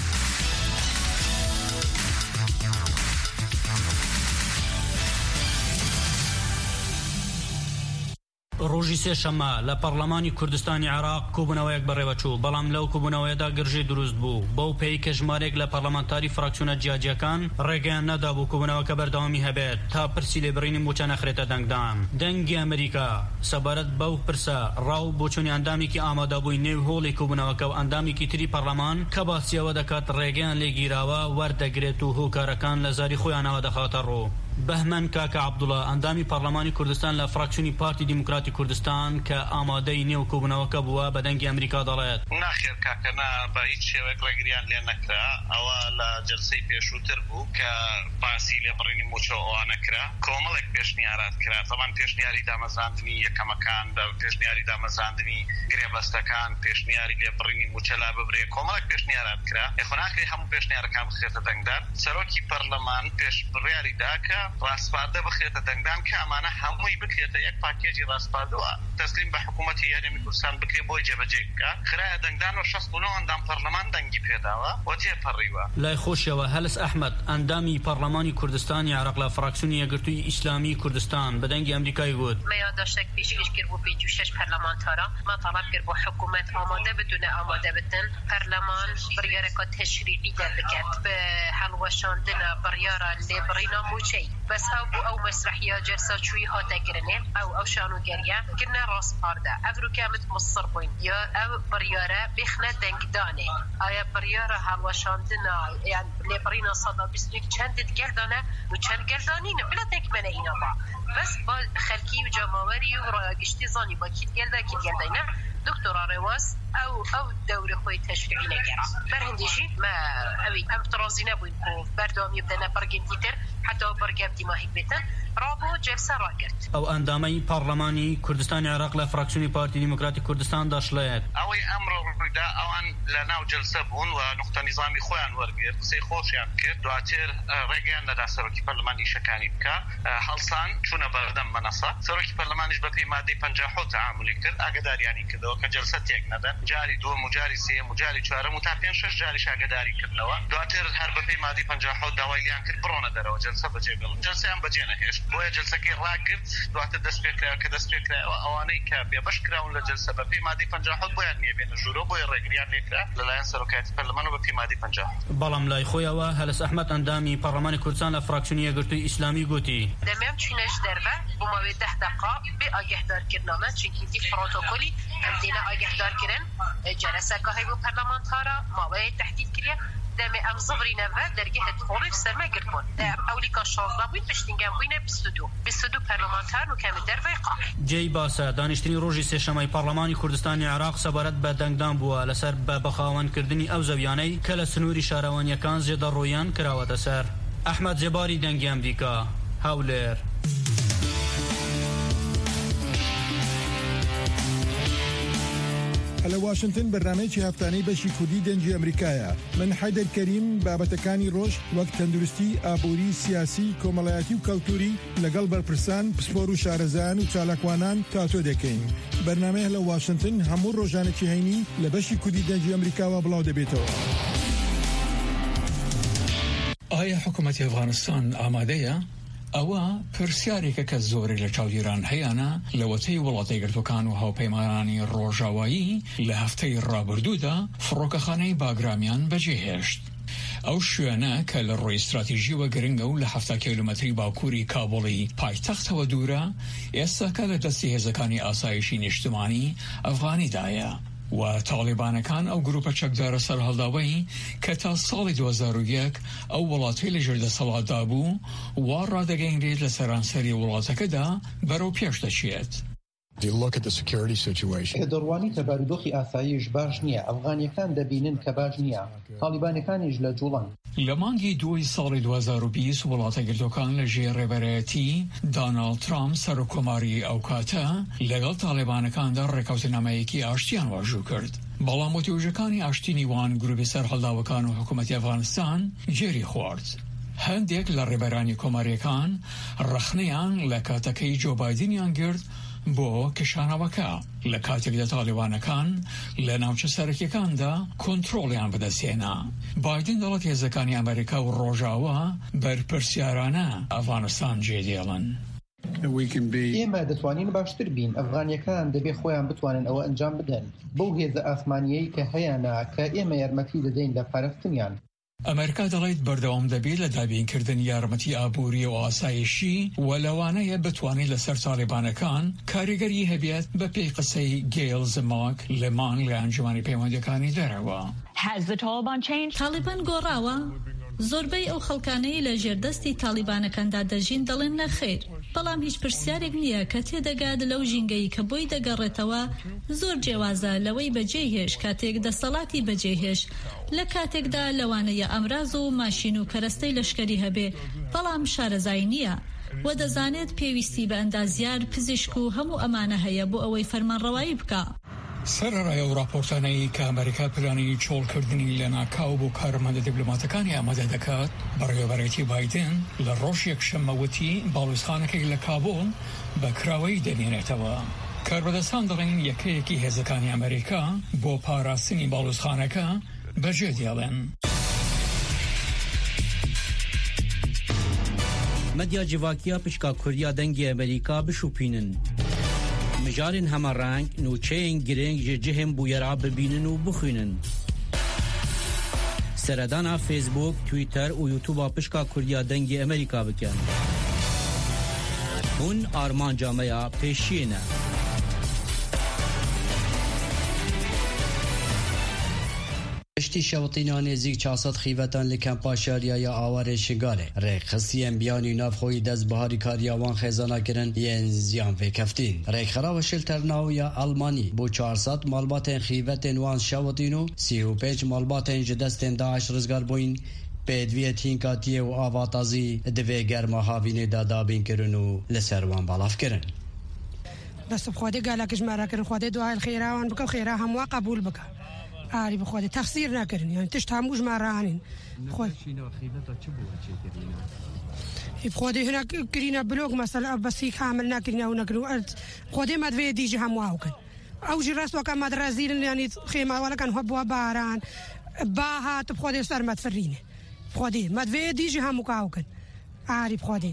ڕۆژی سێشەممە لە پەرلەمانی کوردستانی عێراق کۆبوونەوەیەک بەڕێوەچوو بەڵام لەو کۆبوونەوەیەدا گرژەی دروست بوو بەو پێی کە ژمارەیەک لە پەرلەمانتاری فراکسیۆنە جیاجیەکان ڕێگەیان نەدا بوو کۆبوونەوەکە بەردەوامی هەبێت تا پرسی لێبڕینی موچە نەخرێتە دەنگدان. دەنگی ئەمریکا سەبارەت بەو پرسە ڕاو بۆچوونی ئەندامێکی ئامادەبووی نێو هۆڵی کۆبوونەوەکە و ئەندامێکی تری پەرلەمان کە باسیەوە دەکات ڕێگەیان لێگیراوە وەردەگرێت و هۆکارەکان لە زاری خۆیانەوە دەخاتە ڕوو. بەهمەن کاکە عەبدوڵڵا ئەندامی پەرلەمانی کوردستان لە فراکسیۆنی پارتی دیموکراتی کوردستان کە ئامادەی نێو کۆبوونەوەکە بووە بە دەنگی ئەمریکا دەڵێت ناخێر کاکەنا بە هیچ شێوەیەک ڕێگریان لێ نەکرا ئەوە لە جەلسەی پێشووتر بوو کە باسی لێبڕینی موچە ئەوانەکرا کۆمەڵێک پێشنیارات کرا تەمان پێشنیاری دامەزاندنی یەکەمەکان پێشنیاری دامەزاندنی گرێبەستەکان پێشنیاری لێبڕینی موچە لا ببرێ کۆمەڵێک پێشنیارات کرا یخۆناکری هەموو پێشنیارەکان بخێتە دەنگدار سەرۆکی پەرلەمان پێش بڕیاری داکە ڕاستپاردە بخێتە دەنگدان کە ئەمانە هەمووی بکرێتە یەک پاکێجی ڕاستپاردەوە تەسلیم بە حکوومەتی یاریمی کوردستان بکرێ بۆی جێبەجێ بکە خرایە دەنگدان و 69 ئەندام پەرلەمان دەنگی پێداوە و تێپەڕیوە. لای خۆشیەوە هەلس ئەحمەد ئەندامی پەرلەمانی کوردستانی عێراق لە فراکسیۆنی یەکگرتووی ئیسلامی کوردستان بە دەنگی ئەمریکای گوت ما یادداشتێک پێشکەش کرد بۆ 56 پەرلەمانتارە ما تەڵاب کرد بۆ حکوومەت ئامادە بتونە ئامادە بتن پەرلەمان بڕیارێکە تەشریعی دەربکات بە هەڵوەشاندنە بڕیارە لێبڕینە موچەی بەس ئەو بۆ ئەو مەسرحیە جەرسەچووی هاتەگرنێ ئەو شانۆگەریە گرنە ڕاستپاردە ئەڤروکامت مصر بووین یا ئەو بڕیارە بخنە دەنگدانێ ئایا بڕیارە هەڵوەشاندنە یان لێبڕینە 121 چەندت گەلدانە و چەند گەلدانینە بلا تێکمەنەینە با بەس با خەلکی و جەماوەری و ڕایگشتی زانی با کیت گەلدا کیت گەلدەینە دکتۆرا ڕێواز ئەو دەورە خۆی تەشریعی نەگەرا بەرهەندێژی ما ئەوی ئەم تڕازی نەبووین بۆ بەردەوامی بدەنە بەرگێکی تر حتا بەرگەم دیماهی بێتن ڕابۆ جەلسە ڕاگرت. ئەو ئەندامەی پەرلەمانی کوردستانی عێراق لە فراکسیۆنی پارتی دیموکراتی کوردستان دەشڵێت ئەوەی ئەمڕۆ ڕوویدا ئەوان لە ناو جەلسە بوون و نوختە نیزامی خۆیان وەرگرت قسەی خۆشیان کرد دواتر ڕێگەیان نەدا سەرۆکی پەرلەمان ئیشەکانی بکە هەڵسان چوونە بەردەم مەنەسە سەرۆکی پەرلەمانیش بە پێی مادەی 57 تعاملی کرد ئاگداریانی کردەوە کە جەلسە تێک نەدەن جاری دووەم و جاری سێم و جاری چوارەم و تا 5-6 جاریش ئاگداری کردنەوە دواتر هەر بە پێی مادەی 57 داوای لیان کرد بڕۆنە دەرەوە جەلسە بەجێ بڵن جەلسەیان بەجێ نەهێشت بۆیە جەلسەکەی ڕاگرت دواتر دەست پێکرا کە دەست پێکرایەوە ئەوانەی کە بێبەش کراون لە جەلسە بە پێی مادەی 57 بۆیان نییە بێنە ژوورۆ بۆیە ڕێگریان لێکرا لەلایەن سەرۆکایەتی پەرلەمان و بە پێی مادەی 50. بەڵام لای خۆیەوە هەلس ئەحمەد ئەندامی پەرلەمانی کوردستان لە فراکسیۆنی یەکگرتووی ئیسلامی گوتی دەمەم چینەش دەربە بۆ ماوەی 10 دقیقا بێ ئاگەهدارکردنامە چونکی دی پڕۆتۆکۆلی ئەم دێنە ئاگەهدارکردن جەلسەکە هەیە بۆ پەرلەمانتارە ماوەیە تەحدید کردە دەمێ ئەم زڤری نەڤە دەرگەهت خۆڵی سەرمەگرت بوون ئەولیکا 16 بووین پشتینگەم بووینە 22 پەرلەمانتار و کەمی دەربەی قاع جێی باسە دانیشتنی ڕۆژی سێشەمەی پەرلەمانی کوردستانی عێراق سەبارەت بە دەنگدان بووە لەسەر بە بەخاوەنکردنی ئەو زەویانەی کە لە سنووری شارەوانیەکان زێدەڕۆیان کراوەتە سەر. ئەحمەد جێباری دەنگی ئەمریکا هەولێر. لە واشنگتن بەرنامەیەکی هەفتانەی بەشی کوردی دەنگی ئەمریکایە من حەیدەر کەریم بابەتەکانی ڕۆژ وەک تەندروستی ئابووری سیاسی کۆمەڵایەتی و کەلتوری لەگەڵ بەرپرسان پسپۆر و شارەزایان و چالاکوانان تاتۆ دەکەین. بەرنامەیە لە واشنگتن هەموو ڕۆژانێکی هەینی لە بەشی کوردی دەنگی ئەمریکاوە بڵاو دەبێتەوە. ئایا حکوومەتی ئەفغانستان ئامادەیە؟ ئەوە پرسیارێکە کە زۆری لە چاودێران هەیەە لەوەتەی وڵاتە یەکگرتووەکان و هاوپەیمانانی ڕۆژاوایی لە هەفتەی ڕابردوودا فڕۆکەخانەی باگرامیان بەجێهێشت. ئەو شوێنە کە لە ڕۆی استراتیژیەوە گرنگە و لە 70 کیلومتری باکووری کابڵی پایتەختەوە دوورە، ئێستاکە لە دەستی هێزەکانی ئاسایشی نیشتمانی ئەفغانیدایە و تاڵیبانەکان ئەو گروپە چەکدارە سەرهەڵداوەی کە تا ساڵی 2001 ئەو وڵاتی لە ژێردەسەڵاتدا بوو وا ڕادەگەیەنرێت لە سەرانسەری وڵاتەکەدا بەرەو پێش دەچێت. کە دەڕوانی تەبارودۆخی ئاسایش باش نییە، ئەفغانیەکان دەبینن کە باش نییە، تاڵیبانەکانیش لە جوڵن. لە مانگی 2 ساڵی 2020 وڵاتە گرتوەکان لە ژێر ڕێبەرایەتی داناڵد ترامپ سەرۆکۆماری ئەو کاتە لەگەڵ تاڵیبانەکاندا ڕێکەوتنامەیەکی ئاشتیان واژوو کرد. بەڵام وتیوژەکانی ئاشتینی وان گروپی سەرهەڵداوەکان و حکوومەتی ئەفغانستان گێری خوارد. هەندێک لە ڕێبەرانی کۆماریەکان ڕەخنەیان لە کاتەکەی جۆ بایدنیان گرت بۆ کشانەوەکە لە کاتێکدا تاڵیبانەکان لە ناوچە سەرەکیەکاندا کۆنتڕۆڵیان بەدەستێنا. بایدن دەڵێت هێزەکانی ئەمریکا و ڕۆژاوە بەرپرسیارانە ئەفغانستان جێدێڵن. ئێمە دەتوانین باشتر بین، ئەفغانیەکان دەبێ خۆیان بتوانن ئەوە ئەنجام بدەن بەو هێزە ئاسمانیەی کە هەیەنا کە ئێمە یارمەتی دەدەین لە پارێزتنیان. ئەمریکا دەڵێت بەردەوام دەبێت لە دابینکردن یارمەتی ئابووری و ئاسایشی و لەوانەیە بتوانێت لەسەر تاڵیبانەکان کاریگەری هەبێت بە پێی قسەی گێل زماک لەمان لە ئەنجومانی پەیوەندیەکانی دەرەوە. تاڵیبان گۆڕاوە؟ زۆربەی ئەو خەڵکانەی لە ژێردەستی تاڵیبانەکاندا دەژین دەڵێن نەخێر، بەڵام هیچ پرسیارێک نییە کە تێدەگات لەو ژینگەی کە بۆی دەگەڕێتەوە زۆر جیاوازە لەوەی بەجێهێش کاتێک دەسەڵاتی بەجێهێش لە کاتێکدا لەوانەیە ئەمراز و ماشین و کەرەستەی لەشکری هەبێ، بەڵام شارەزای نییە و دەزانێت پێویستی بە ئەندازیار پزیشک و هەموو ئەمانە هەیە بۆ ئەوەی فەرمانڕەوایی بکە. سەرەڕای ئەو راپۆرتانەی کە ئەمریکا پلانی چۆڵکردنی لە ناکاو بۆ کارمەندە دیبلۆماتەکانی ئامادە دەکات، بەڕێوەبەرێتی بایدن لە ڕۆژ یەکشەممەوتی باڵوێزخانەکەی لە کابۆڵ بە کراوەی دەمێنێتەوە. کاربەدەستان دەڵێن یەکەیەکی هێزەکانی ئەمریکا بۆ پاراستنی باڵوێزخانەکە بەجێ دێڵێن. مەدیا جیڤاکیە پشکا کوریا دەنگی ئەمریکا بشوپینن. مجارên hemareng nûçeyên girêng ji cihên bûyera bibînin û bixwînin. Seredana Facebook, Twitter û YouTube'a pişka Kurdiya dengê Amerîka bikin. Hûn armanca me ya pêşiyê ne. Piştî şewtîna nêzik 400 xîvetan li Kempaşariya ya awarê Şigalê. Rêxistiyên biyanî navxoyî destbiharî kariya wan xêzana kirin yên ziyan vêkeftin. Rêxera Şilternaw ya Almanî bû 400 malbatên xîvetên wan şewtîn û 35 malbatên ji destên Daeş rizgar bûyîn. Pêdiviyê tînkatiyê û avatazî divê germa havînê de dabîn kirin û li ser wan balav kirin. Dest bi Xwedê gelek ji me re kirin, Xwedê duayê xêra wan bike, xêra hemû we qebûl bike. آری بخواد تقصیر نکردن، یعنی تشت هموش مرانین. خود. بخواد هنا كرينا بلوغ مثلا بس كامل نكرنا ونكرو خود ما تبي ديجي هم واوكن. أو جراس وكان مدرسين يعني خيمة ولا كان هو باران باها تبخواد صار ما تفرينه. بخواد ما تبي ديجي هم واوكن. آری بخواد.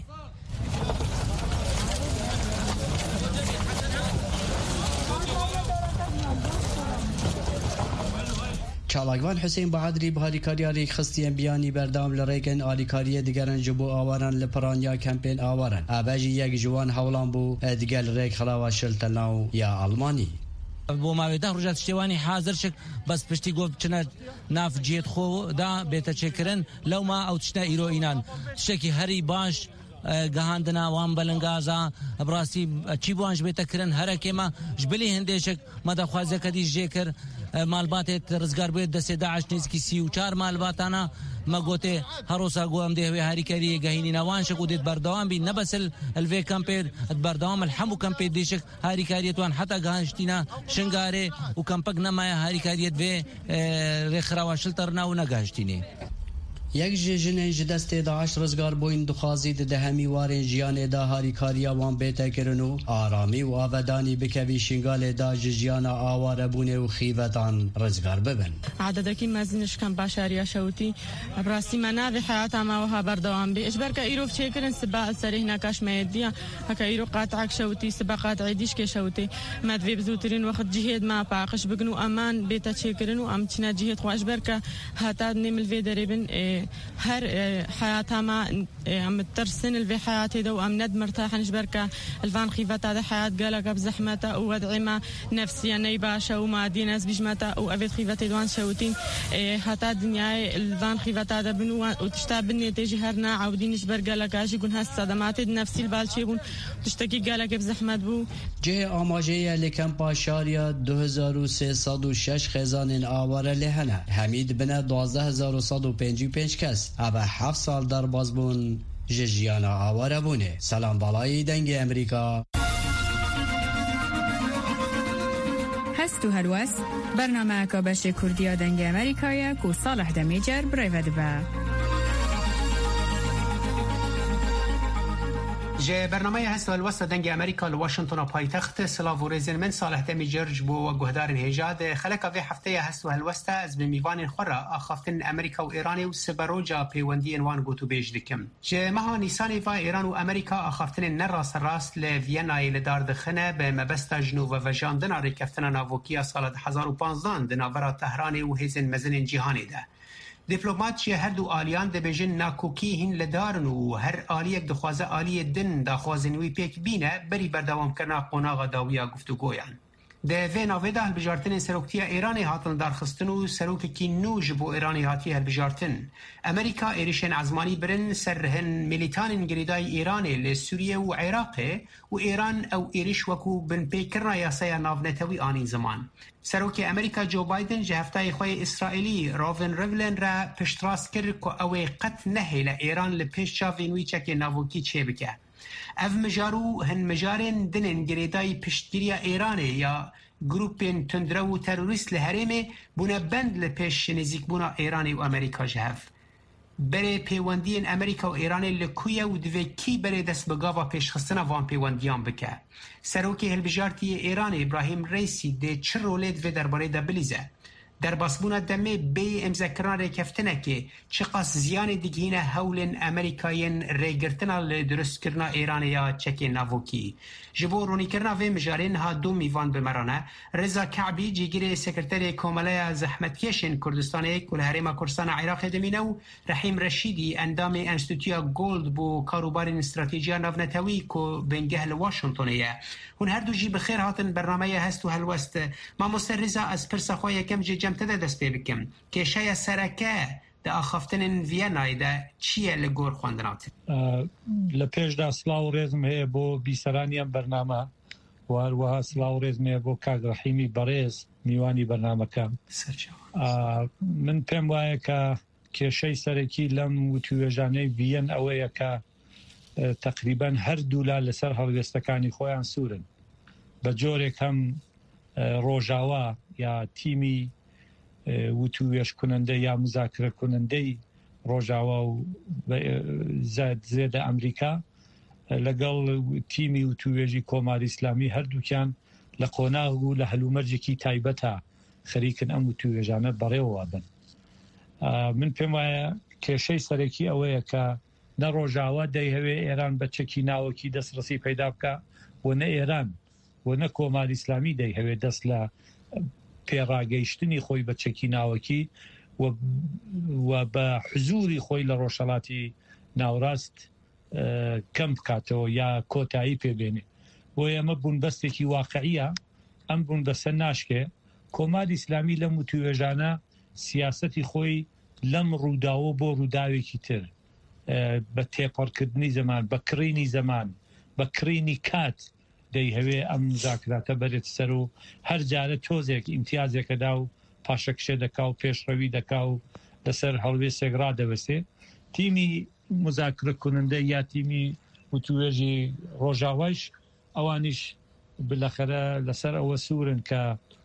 چالاگوان حسین بەعادری بەهاریکاریارێک خستیان بیانی بەردام لە ڕێگەن ئالیکاریە دیگەرن ji بۆ ئاواران لە پەرانیا کەمپێن ئاوارن ئابەژی یەک جوان هەوڵان بوو دیگەل ڕێک خراوە شلتەناو یا ئەڵمانی بۆ ماوەیەدا ڕۆژات شتێوانی حازرشک بەس پشتی گۆ بچنە ناف جێت خۆدا بێتە چێکردن لەوما ئەو تشتە ئیرۆئینان تشتێکی هەری باش گەهاندنا وان بەلەنگازە بڕاستی چی بوانش بێتەکردن هەرەکێمە ژبلی هەندێشک مەدەخوازیەکە دیش جێ کرد مالباتێت ڕزگار بێت دەسێ داعش نزیکی 34 مالباتانە مەگوتێ هەڕۆسا گۆ ئەم دێوێ هاریکاریە گەهینی ناوانشک و دێت بەردەوام بی نەبەسل ئەلڤێ کەمپێت بەردەوام هەموو کەمپێت دیشک هاریکاریەتوان حتا گەهانشتینە شنگارێ و کەمپەک نەمایە هاریکاریەت وێ ڕێکخراوە شلتەرنا و نەگەهشتینێ یەک ژێژنێن ji destê Daeş rizgar bûyîn dixwazî di dehemî warên jiyanê da harîkariya wan bêtekirin û aramî û avedanî bikevî şingalê da ji jiyana awarebûnê û xîvetan rizgar bibin. عددکی مزینش کم باشریا شوتی براستی منابع حیات ما و خبر دوام بی اجبر که ایروف چیکرن سباق سریح نکاش میدیا هکا ایرو قاطعک شوتی سباق قاطع دیش که شوتی مدوی بزوترین وقت جهاد ما پاقش بگنو امان بیت چیکرن و ام چنا جهاد خو اجبر که هتا نمل وی دربن هر حياتها ما عم ترسن الفي حياتي دو أم ند مرتاحة نجبرك الفان خيفتا ده حياة قالك بزحمتا وودعما نفسيا نيباشا وما دي ناس بجمتا وأبيت خيفتي دوان شوتين هتا دنياي الفان خيفتا ده بنو وتشتابني تيجي هرنا عودين نجبر قالك عشي قون هالصدمات نفسي البالشي بون تشتكي قالك بزحمت بو جه آماجه لکم پاشاریا 2306 خزان آواره لهنه حمید بنه 12155 کس اوه 7 سال در باز بون جیانا آواره بونه. سلام بالای دنگ امریکا هست و هلوست برنامه اکابش کردیا دنگ امریکایی که صالح دمیجر برایود با جه برنامه هست الوسط دنگ امریکا لواشنطن پایتخت سلاو و رزن من صالح دمی جرج بو و گهدار هجاد خلقا في هفته هست الوسط از بمیوان خورا آخافتن امریکا و ایران و سبروجا پیوندی انوان گوتو بیج دکم جه مها نیسانی و ایران و امریکا آخافتن نراس راست لویانای لدار دخنه به مبستا جنوب و وجاندن ریکفتن ناوکیا سال 2015 دناورا تهران و هزن مزن جهانی ده دیپلمات هر دو آلیان ده بجن ناکوکی هن لدارن و هر آلیک دخوازه آلی دن داخوازنوی پیک بینه بری بردوام کرنا قناغ داویا گفتگویان. ده وی ناویده هلبجارتن سروکتی ایرانی هاتن درخستن و سروک کی نوج بو ایرانی هاتی هلبجارتن. امریکا ایریشن عزمانی برن سرهن ملیتان انگریدای ایرانی لسوریه و عراقه و ایران او ایریش وکو بن پیکرنا یاسای ناونتوی آنین زمان. سروک امریکا جو بایدن جهفتای خواه اسرائیلی راون ریولن را پشتراس کرد که اوی قط نهی لإیران لپیش چاوینوی چک ناوکی چه بکه. اف مجارو هن مجارن دنن گریدای پشتگیری ایرانه یا گروپین تندرو و تروریست لحرمه بونا بند لپیش نزیک بونا ایرانی و امریکا جهف. بره پیوندین امریکا و ایران لکویه و دوی کی بره دست بگاوا پیش خستن وان پیوندیان بکه. سروکی هلبجارتی ایران ابراهیم رئیسی ده چه روله دوی درباره ده بلیزه. در باسبونا دمه بی امزکران ریکفتنه که چقاس زیان دیگهینه هولن امریکایین ریگرتنا لدرست کرنا ایران یا چکی ناوکی. جبو رونی کرنا وی مجارین ها دو میوان بمرانه رضا کعبی جیگیر سکرتری کوملای زحمتکشن کردستانی کل هرما کردستان عراق دمینه و رحیم رشیدی اندام انستیتویا گولد بو کاروبار استراتژی ناونتوی کو بنگه واشنطنیه. هون هر دو جی بخیر هاتن برنامه هست و هلوست ما مسترزا از پرسخوی کم جمتده دست پی بکم که شاید سرکه ده آخافتن ویانای ده چیه لگور خواندنات؟ لپیش ده سلاو ریزم هی بو بیسرانیم برنامه و هروها سلاو ریزم هی بو کاغ رحیمی بریز میوانی برنامه کم من پیم وایه که شای سرکی لم و تویجانه ویان اوه که تقریبا هر دولا لسر هلوستکانی خویان سورن بجوری کم روژاوا یا تیمی وتویش کننده یا مذاکره کننده روژاوا و زید امریکا لگل تیمی وتویجی کۆماری اسلامی هەردووکیان لە قۆناغ و لە هەلومەرجێکی تایبەتە خەریکن ئەم وتویێژانە بەڕێوەوە بن. من پێم وایە کێشەی سەرەکی ئەوەیە کە نە ڕۆژاوا دەیهەوێ ئێران بە چەکی ناوەکی دەستڕسی پەیدا بکە و نە ئێران و نە کۆماری اسلامی دەیهەوێ دەست لە پێڕاگەیشتنی خۆی بە چەکی ناوەکی و بە حزوری خۆی لە ڕۆژهەڵاتی ناوڕاست کەم بکاتەوە یا کۆتایی پێبێنێ. بۆ ئێمە بوونبەستێکی واقعیە ئەم بوونبەستە ناشکێ. کۆماری اسلامی لەم وتوێژانە سیاسەتی خۆی لەم ڕووداوە بۆ ڕووداوێکی تر بە تێپەڕکردنی زەمان بە کڕینی زەمان بە کڕینی کات دەیهەوێ ئەم مذاکراتە بەرێت سەر و هەر جارە تۆزێک ئیمتیازێکەدا و پاشەکشێ دەکا و پێشڕەوی دەکا و لەسەر هەڵوێستێک ڕادەوەستێ. تیمی مذاکرە کننده یا تیمی وتوێژی ڕۆژاوایش ئەوانیش بلەخەرە لەسەر ئەوە سوورن کە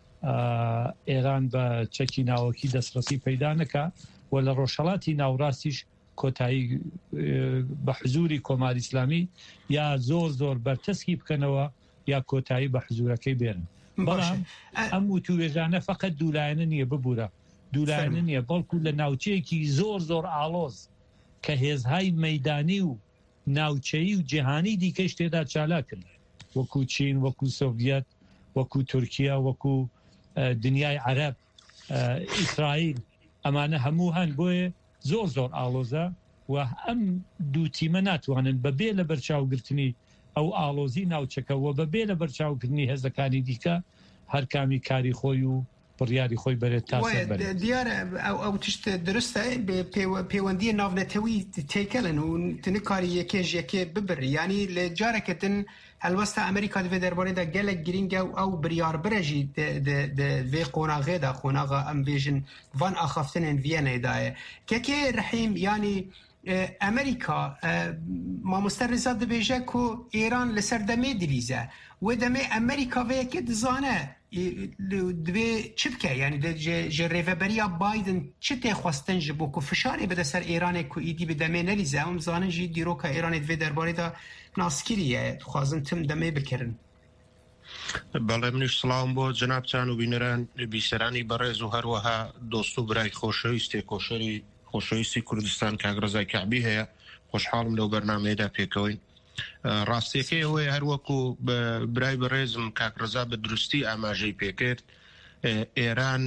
ئێران بە چەکی ناوەکی دەستڕسی پەیدا نەکا و لە ڕۆژهەڵاتی ناوڕاستیش کۆتایی بە حزوری کۆماری اسلامی یا زۆر بەرتەسکی بکەنەوە یا کۆتایی بە حزورەکەی بێنن. بەڵام ئەم وتوێژانە فەقەت دوولایەنە نییە ببوورە دوولایەنە نییە بەڵکو لە ناوچەیەکی زۆر ئاڵۆز کە هێزهای مەیدانی و ناوچەیی و جیهانی دیکەش تێدا چالاکن وەکو چین وەکو سۆڤیەت وەکو تورکیا وەکو دنیای عەرەب ئیسرائیل ئەمانە هەموو هەن. بۆیە زۆر ئاڵۆزە و ئەم دوو تیمە ناتوانن بەبێ لە بەرچاوگرتنی ئەو ئاڵۆزی ناوچەکەەوە بەبێ لە بەرچاوکردنی هێزەکانی دیکە هەر کامی کاری خۆی و بڕیاری خۆی بەرێت تا دیارە ئەو تشت درستە پەیوەندی ناونەتەوی تێکەلن و تنکاری یەکێژ یەکێ ببر ینی لە جارێکتن هەلوەستە ئەمریکا دوێ دەربارەیدا گەلێک گرینگە و ئەو بریار برەژی vê قۆناغێدا قۆناغا ئەم بێژن van ئاخافتنên ڤیەنەیدایە کەکێ رەحیم ینی ئەمریکا مامۆستا ڕێزا دەبێژە کو ئێران لەسەر دەمێ دلیزە و دەمێ ئەمریکا vەیەکێ دزانە دوێ چ بکە ینی ji rêveberiya Biden çi tê xwestin ji bo ku fişarê bide ser Îranê ku îdî bi demê nelîze em zanin jî dîroka Îranê divê derbarê de naskirî ye dixwazin tim demê bikirin. بەڵێ منیش سڵاوم بۆ جەنابچان و بینەران بیسەرانی بەڕێز و هەروەها دۆست و برای خۆشەویستی کۆشەری خۆشەویستی کوردستان کاگڕزای کعبی هەیە خۆشحاڵم لەو بەرنامەیەدا پێکەوەین ڕاستیەکەی ئەوەیە هەروەکو برای بەڕێزم کاکڕزا بە دروستی ئاماژەی پێکرد ئێران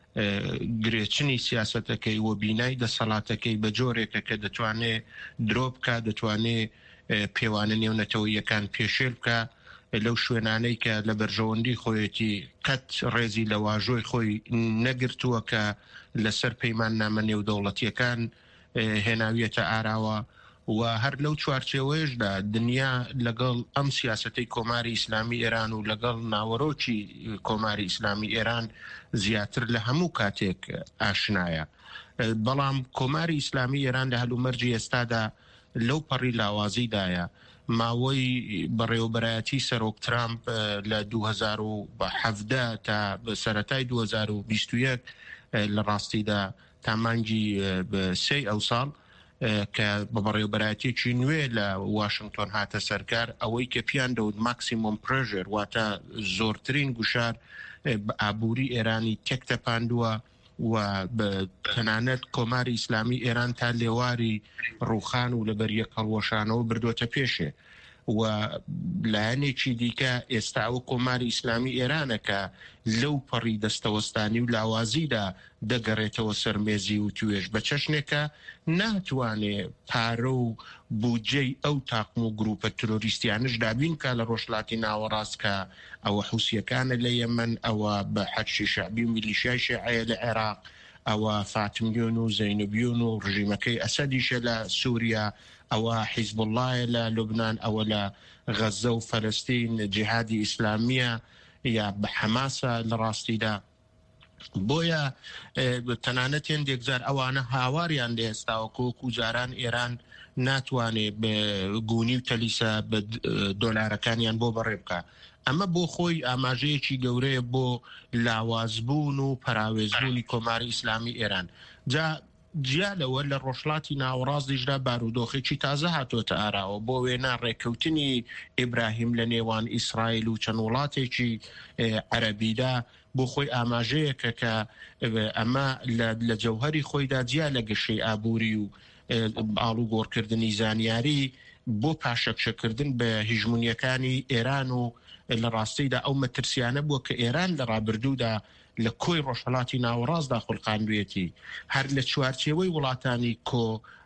گرێچنی سیاسەتەکەی و بینای دەسەڵاتەکەی بە جۆرێکە کە دەتوانێت درۆ بکە دەتوانێت پێوانە نێونەتەوەیەکان پێشێل بکە لەو شوێنانەی کە لە بەرژەوەندی خۆیەتی قەت ڕێزی لە واژۆی خۆی نەگرتووە کە لەسەر پەیمان نامە نێودەوڵەتیەکان هێناویەتە ئاراوە و هەر لەو چوارچێوەیەشدا دنیا لەگەڵ ئەم سیاسەتەی کۆماری ئیسلامی ئێران و لەگەڵ ناوەڕۆکی کۆماری ئیسلامی ئێران زیاتر لە هەموو کاتێک ئاشنایە بەڵام کۆماری ئیسلامی ئێران لە هەلومەرجی ئێستادا لەو پەڕی لاوازیدایە ماوەی بەڕێوەبەرایەتی سەرۆک ترامپ لە 2017 تا سەرەتای 2021 لە ڕاستیدا تا مانگی 3 ئەو ساڵ کە بە بەڕێوەبەرایەتێکی نوێ لە واشنگتۆن هاتە سەرکار ئەوەی کە پیان دەوت ماکسیمۆم پرێژر واتە زۆرترین گوشار بە ئابووری ئێرانی تێکتەپاندووە و تەنانەت کۆماری ئیسلامی ئێران تا لێواری ڕووخان و لەبەر یەک هەڵوەشانەوە بردوۆتە پێشێ و لایەنێکی دیکە ئێستا ئەوە کۆماری ئیسلامی ئێرانە کە لەو پەڕی دەستەوەستانی و لاوازیدا دەگەڕێتەوە سەرمێزی و توێژ بە چەشنێکە ناتوانێ پارە و بودجەی ئەو تاقم و گروپە ترۆریستیانش دابین کە لە ڕۆژهەڵاتی ناوەڕاست کە ئەوە حوسیەکانە لە یەمەن ئەوە بە حەچی شعبی و میلیشیای شیعەیە لە عێراق ئەوە فاتمیۆن و زەینوبیۆن و ڕژیمەکەی ئەسەدیشە لە سووریا ئەوە حیزب اللهە لە لوبنان ئەوە لە غەزە و فەلەستین جیهادی ئیسلامیە یا بە حەماسە لە ڕاستیدا بۆیە تەنانەت هێندێکجار ئەوانە هاواریان لە ئێستاوەکو و جاران ئێران ناتوانێت بە گونی و تەلیسە بە دۆلارەکانیان بۆ بەڕێ بکە ئەمە بۆ خۆی ئاماژەیەکی گەورەیە بۆ لاوازبوون و پراوێزبوونی کۆماری ئیسلامی ئێران جیا لەوە لە ڕۆژهڵاتی ناوەڕاستیشدا بارودۆخێکی تازە هاتۆتە ئاراوە بۆ وێنە ڕێککەوتنی ئیبراهیم لە نێوان ئیسرائیل و چەند وڵاتێکی عەرەبیدا بۆ خۆی ئاماژەیەکە کە ئەمە لە جەوهەری خۆیدا جیا لە گەشەی ئابووری و ئاڵو گۆڕکردنی زانیاری بۆ پاشەکشەکردن بە هیژمونیەکانی ئێران و لە ڕاستیدا ئەو مەترسیانە بووە کە ئێران لە ڕابردوودا لە کۆی ڕۆژهەڵاتی ناوەڕاستدا خوڵقاندوێتی هەر لە چوارچێوەی وڵاتانی کۆ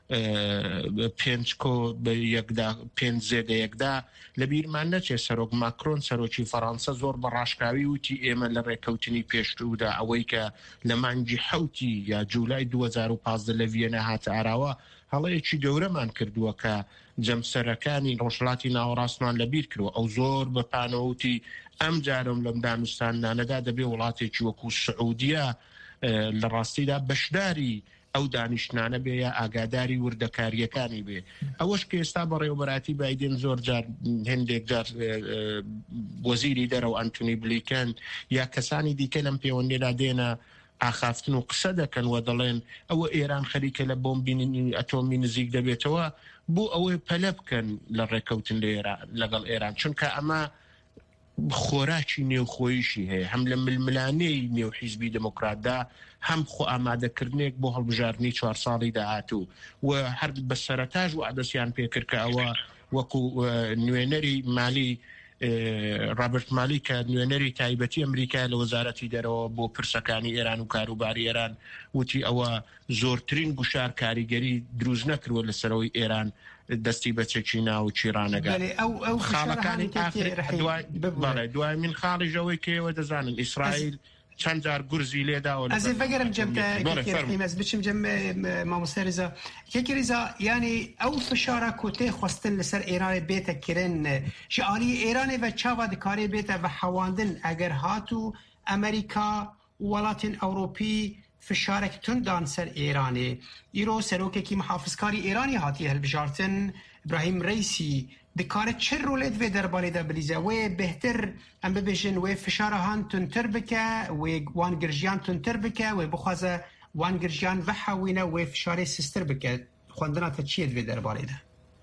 پێنج کۆ پێنج زێدە یەکدا لە بیرمان نەچێت سەرۆک ماکرۆن سەرۆکی فەڕەنسا زۆر بە ڕاشکاوی وتی ئێمە لە ڕێکەوتنی پێشتوودا ئەوەی کە لە مانگی حەوتی یا جوولای 2015 لە ڤیێنە هاتە ئاراوە هەڵەیەکی گەورەمان کردووە کە جەمسەرەکانی ڕۆژهەڵاتی ناوەڕاستمان لەبیر کردووە ئەو زۆر بەپانەوتی ئەم جارم لەم دانوستانانەدا دەبێ وڵاتێکی وەکو سعودیە لە ڕاستیدا بەشداری ئەو دانیشتانە بێ یا ئاگاداری وردەکاریەکانی بێ ئەوەش کە ئێستا بەڕێوەبەراتی بایدن زۆر جار هەندێک جار وەزیری دەرەوە ئەنتونی بلیکەن یا کەسانی دیکە لەم پەیوەندیدا دێنە ئاخافتن و قسە دەکەن و دەڵێن ئەوە ئێران خەریکە لە بۆمبی ئەتۆمی نزیک دەبێتەوە بۆ ئەوەی پەلە بکەن لە ڕێکەوتن لەگەڵ ئێران چونکە ئەمە خۆراکی نێوخۆیشی هەیە هەم لە ململانەی نێوحیزبی دموکراتدا هەم خۆ ئامادەکردنێک بۆ هەڵبژاردننی 4 ساڵی داهاتوو و هەر بە سەرەتاژ و عەدەسیان پێکرد کە ئەوە وەکو نوێنەری مالی رابرت مالی کە نوێنەری تایبەتی ئەمریکا لە وەزارەتی دەرەوە بۆ پرسەکانی ئێران و کاروباری ئێران وتی ئەوە زۆرترین گوشار کاریگەری دروست نەکردووە لەسەرەوەی ئێران دەستی بە چەکینا و چیرانەگە خاڵەکانی دوای من خاڵیژەوەی کێوە دەزانن ئیسرائیل چەند جار گورزی لێداوە ئەزێ بەگەرم جەمتەمەز بچم جەم مامۆستا ریزا کێکی ریزا یعنی ئەو فشارە کۆتێ خواستن لەسەر ئێرانێ بێتە کرن ژعالی ئێرانێ بە چاوا دکارێ بێتە بە حەواندن ئەگەر هاتو ئەمریکا وڵاتین ئەوروپی فشارێک توندان سەر ئێرانێ ئیرۆ سەرۆکێکی محافظکاری ئێرانی هاتی هەلبژارتن ئیبراهیم ڕەیسی دکارێت چه ڕۆلێت وێ دەربارەیدا بلیزە وێ بهتر ئەم ببێژن وێ فشارە هەان تونتر بکە وێ وانگرژیان تونتر بکە وێ بخوازە وانگرژیان بەحەوینە وێ فشارێ سستر بکە خوێندناتە چیت وێ دەربارەیدا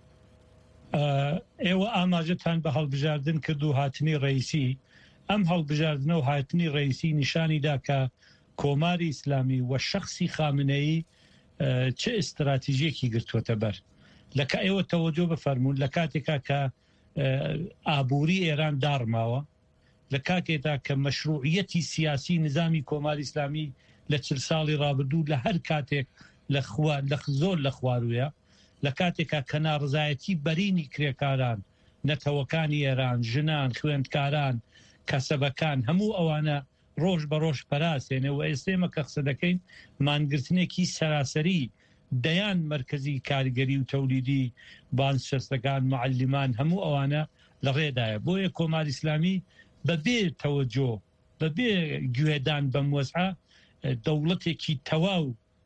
ئێوە ئاماژەتان بە هەڵبژاردن کرد و هاتنی ڕەیسی ئەم هەڵبژاردنە و هاتنی ڕەیسی نیشانیدا کە کۆماری ئیسلامی و شەخسی خامنەیی چه ئستراتیژیەکی گرتووەتە بەر لەکە ئێوە تەوەجۆ بفەرمونون لە کاتێکا کە ئابووری ئێران داڕماوە لە کاتێکدا کە مەشروعیەتی سیاسی نظامی کۆماری ئیسلامی لە 40 ساڵی ڕابردوو لە هەر کاتێک زۆر لە خوارویە لە کاتێکا کە ناڕزایەتی بەرینی کرێکاران نەتەوەکانی ئێران ژنان خوێندکاران کەسەبەکان هەموو ئەوانە ڕۆژ بە ڕۆژ پەراسێنێ و ئێستێمە کە قسە دەکەین مانگرتنێکی سەراسەری دەیان مرکزی کاریگەری و تەولیدی بانسشەستەکان معلمان هەموو ئەوانە لە ڕێدایە بۆیە کۆماری ئیسلامی بەبێ تەوەجۆ بەبێ گوێدان بەم وەزعە دەوڵەتێکی تەواو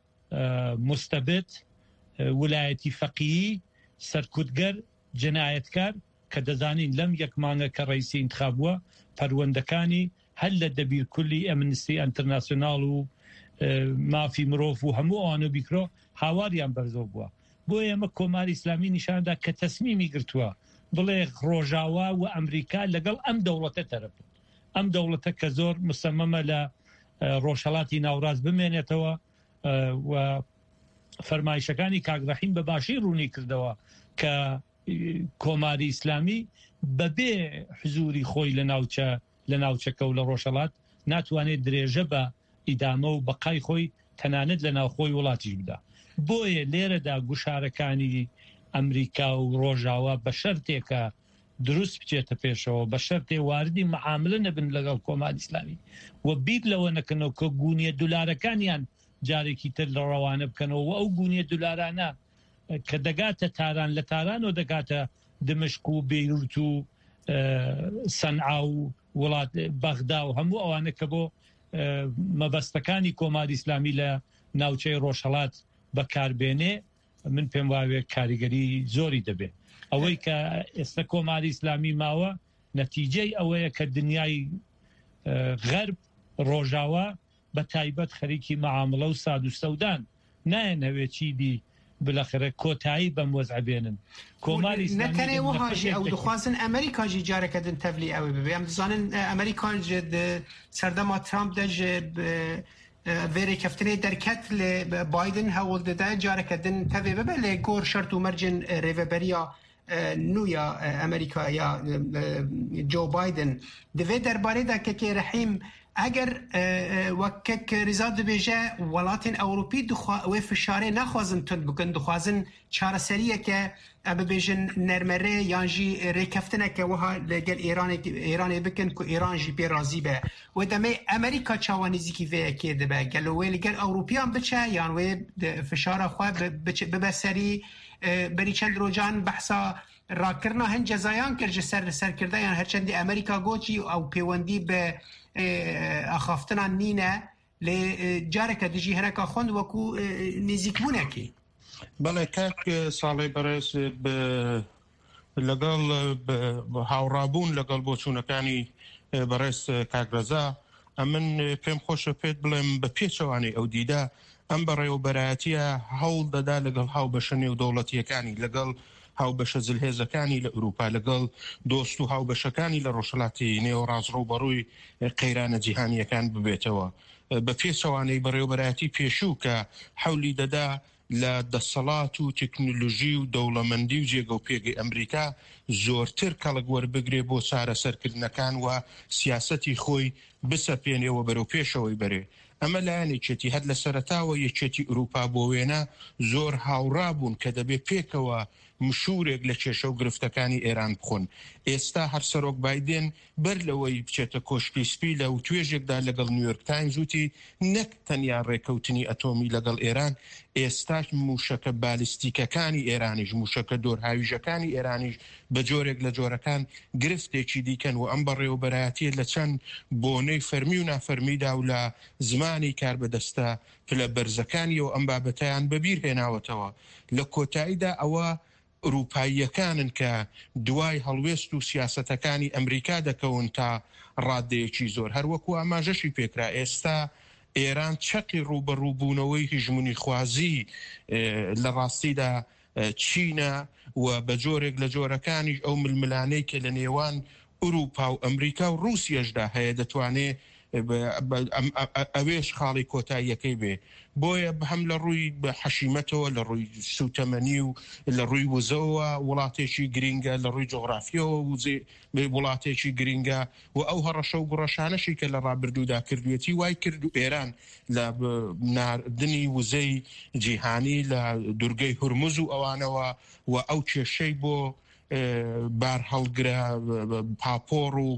مستەبت ویلایەتی فەقیهی سەرکوتگەر جنایەتکار کە دەزانین لەم یەک مانگە کە ڕەیسی انتخاب بووە پەروەندەکانی هەر لە دەبیرکولی ئەمنستی ئەنتەرناسیۆناڵ و مافی مرۆڤ و هەموو ئەوانە بیکرۆ هاواریان بەرزۆ بووە بۆ ئێمە کۆماری ئیسلامی نیشاندا کە تەسمیمی گرتووە بڵێ ڕۆژاوا و ئەمریکا لەگەڵ ئەم دەوڵەتە تەرەف ئەم دەوڵەتە کە زۆر مسەمەمە لە ڕۆژهەڵاتی ناوڕاست بمێنێتەوە و فەرمایشەکانی کاگڕەحیم بە باشی ڕوونی کردەوە کە کۆماری ئیسلامی بەبێ حزوری خۆی لە ناوچەکە و لە ڕۆژهەڵات ناتوانێت درێژە بە ئیدامە و بەقای خۆی تەنانەت لە ناوخۆی وڵاتیش بدا بۆیە لێرەدا گوشارەکانی ئەمریکا و ڕۆژاوا بە شەرتێکە دروست بچێتە پێشەوە بە شەرتێ واردی معاملە نەبن لەگەڵ کۆماری ئیسلامی و بیر لەوە نەکەنەوە کە گونیە دولارەکانیان جارێکی تر لە ڕەوانە بکەنەوە و ئەو گونیە دولارانە کە دەگاتە تاران لە تارانەوە دەگاتە دمشق و بێیروت و سەنعا و وڵات بەغدا و هەموو ئەوانە کە بۆ مەبەستەکانی کۆماری ئیسلامی لە ناوچەی ڕۆژهەڵات بەکاربێنێ من پێم وایە کاریگەری زۆری دەبێت ئەوەی کە ئێستا کۆماری ئیسلامی ماوە نەتیجەی ئەوەیە کە دنیای غەرب ڕۆژاوا بە تایبەت خەریکی معاملە و ساد و سەودان نایەن هەوێ چیدی بالاخره کۆتایی بەم وەزع بێنن کۆماری نەتەنێ وەهاژی ئەو دخوازن ئەمریکاژی جارێکەدن تەڤلی ئەوێ ببێ ئەم دەزانن ئەمریکان سەردەما ترامپ دەژێ vêrêkeftinê derket lê Biden hewl dide careke din tevê bibe lê gor şert û mercên rêveberiya nû ya Amerîka ya Joe Biden di vê derbarê de kekê rehîm eger wekek rîza dibêje welatên Ewropî wê fişarê nexwazin tund bikin dixwazin çareseriyeke em bibêjin nermerê yan jî rêkeftineke wiha legel Îranê bikin ku Îran jî pê razî be wê demê Amerîka çawa nêzîkî vê yekê dibe gelo wê li gel Ewropiyan biçe yan wê fişara xwe bibe serî berî çend rojan behsa rakirina hin cezayan kir ji serkirde yan herçendî Amerîka goçî ew pêwendî bi axaftina nîne lê careke dijî hineka xwend wekû nêzîkbûnekê بەڵێ کاک ساڵی بەڕێز لەگەڵ هاوڕابوون لەگەڵ بۆچوونەکانی بەڕێز کاگرەزا ئەمن پێم خۆشە پێت بڵێم بە پێچەوانەی ئەو دیدا ئەم بەڕێوەبەرایەتیە هەوڵ دەدا لەگەڵ هاوبەشە نێودەوڵەتیەکانی لەگەڵ هاوبەشە جلهێزەکانی لە ئوروپا لەگەڵ دۆست و هاوبەشەکانی لە ڕۆژهەڵاتی نێوەڕازڕووبەڕووی قەیرانە جیهانیەکان ببێتەوە بە پێچەوانەی بەڕێوەبەرایەتی پێشوو کە حەولی دەدا لە دەسەڵات و تکنۆلۆژی و دەوڵەمەندی و جێگە و پێگەی ئەمریکا زۆرتر کەڵک وەربگرێ بۆ چارەسەرکردنەکان و سیاسەتی خۆی بسەپێنێەوە بەرەو پێشەوەی بەرێ. ئەمە لایەنێکێتی هەر لە سەرەتاوە یەکێتی ئوروپا بۆ وێنە زۆر هاوڕا بوون کە دەبێت پێکەوە مشورێک لە کێشە و گرفتەکانی ئێران بخۆن. ئێستا هەر سەرۆک بایدن بەر لەوەی بچێتە کۆشکی سپی لە و توێژێکدا لەگەڵ نیویۆرک تایمز وتی نەک تەنیا ڕێکەوتنی ئەتۆمی لەگەڵ ئێران، ئێستاش موشەکە بالیستیکەکانی ئێرانیش، موشەکە دۆرهاویژەکانی ئێرانیش بە جۆرێک لە جۆرەکان گرفتێکی دیکەن و ئەم بەڕێوەبەرایەتیە لە چەند بۆنەی فەرمی و نافەرمیدا و لە زمانی کار بەدەستە پلە بەرزەکانی و ئەم بابەتیان بەبیر هێناوەتەوە. لە کۆتاییدا ئەوە ئەوروپاییەکانن کە دوای هەڵوێست و سیاسەتەکانی ئەمریکا دەکەون تا ڕادەیەکی زۆر. هەروەکو ئاماژەشی پێکرا ئێستا ئێران چەقی ڕوبەڕووبوونەوەی هیژمونی خوازی لە ڕاستیدا چینە و بە جۆرێک لە جۆرەکانی ئەو ململانەی کە لە نێوان ئوروپا و ئەمریکا و رووسیەشدا هەیە دەتوانێت ئەوێش خاڵی کۆتاییەکەی بێ. بۆیە هەم لە ڕووی بە حەشیمەتەوە، لە ڕووی سوتەمەنی و لە ڕووی وزەوە وڵاتێکی گرینگە، لە ڕووی جۆغرافیەوە وڵاتێکی گرینگە و ئەو هەڕەشە و گوڕەشانەشی کە لە ڕابردوودا کردوێتی وای کرد و ئێران لە ناردنی وزەی جیهانی لە دورگەی هورموز و ئەوانەوە و ئەو کێشەی بۆ بار هەڵگرە پاپۆڕ و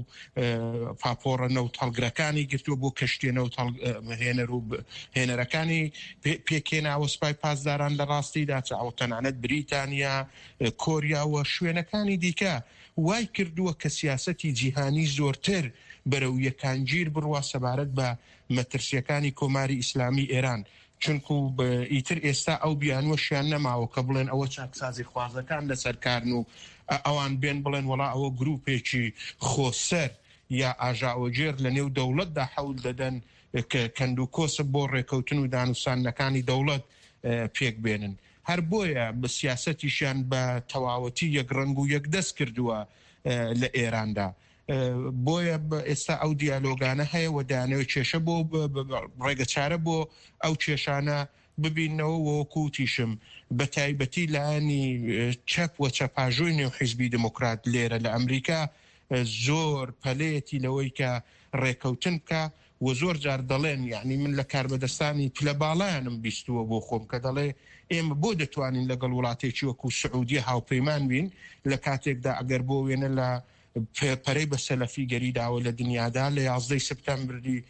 پاپۆڕە نەوت هەڵگرەکانی گرتووە بۆ کەشتێ نەوت هێنەر و هێنەرەکانی پێکێناوە سوپای پاسداران لە ڕاستیدا چاوە تەنانەت بریتانیا، کۆریا و شوێنەکانی دیکە وای کردووە کە سیاسەتی جیهانی زۆرتر بەرەو یەکانگیر بڕوا سەبارەت بە مەترسیەکانی کۆماری ئیسلامی ئێران. چونکو ئیتر ئێستا ئەو بیانوەشیان نەماوە کە بڵێن ئەوە چاکسازی خوازەکان لەسەرکارن و ئەوان بێن بڵێن وڵا ئەوە گروپێکی خۆسەر یا ئاژاوەجێر لە نێو دەوڵەتدا حەول دەدەن کە کەندوکۆسە بۆ ڕێکەوتن و دانووسانەکانی دەوڵەت پێک بێنن. هەر بۆیە بە سیاسەتیشیان بە تەواوەتی یەک ڕەنگ و یەک دەست کردووە لە ئێراندا. بۆیە ئێستا ئەو دیالۆگانە هەیە و دانەوەی کێشە بۆ ڕێگە چارە بۆ ئەو کێشانە ببینەوە وەکوتیشم بە تایبەتی لایەنی چەپ و چەپاژۆی نێو حیزبی دموکرات لێرە لە ئەمریکا زۆر پەلەیەتی لەوەی کە ڕێکەوتن بکە و زۆر جار دەڵێن یعنی من لە کاربەدەستانی پلە باڵایانم بیستووە بۆ خۆم کە دەڵێ ئێمە بۆ دەتوانین لەگەڵ وڵاتێکی وەکو سعودی هاوپەیمان بین لە کاتێکدا ئەگەر بۆ وێنە لە پەرەی بە سەلەفی گەریداوە لە دنیادا لە 11 سپتەمبری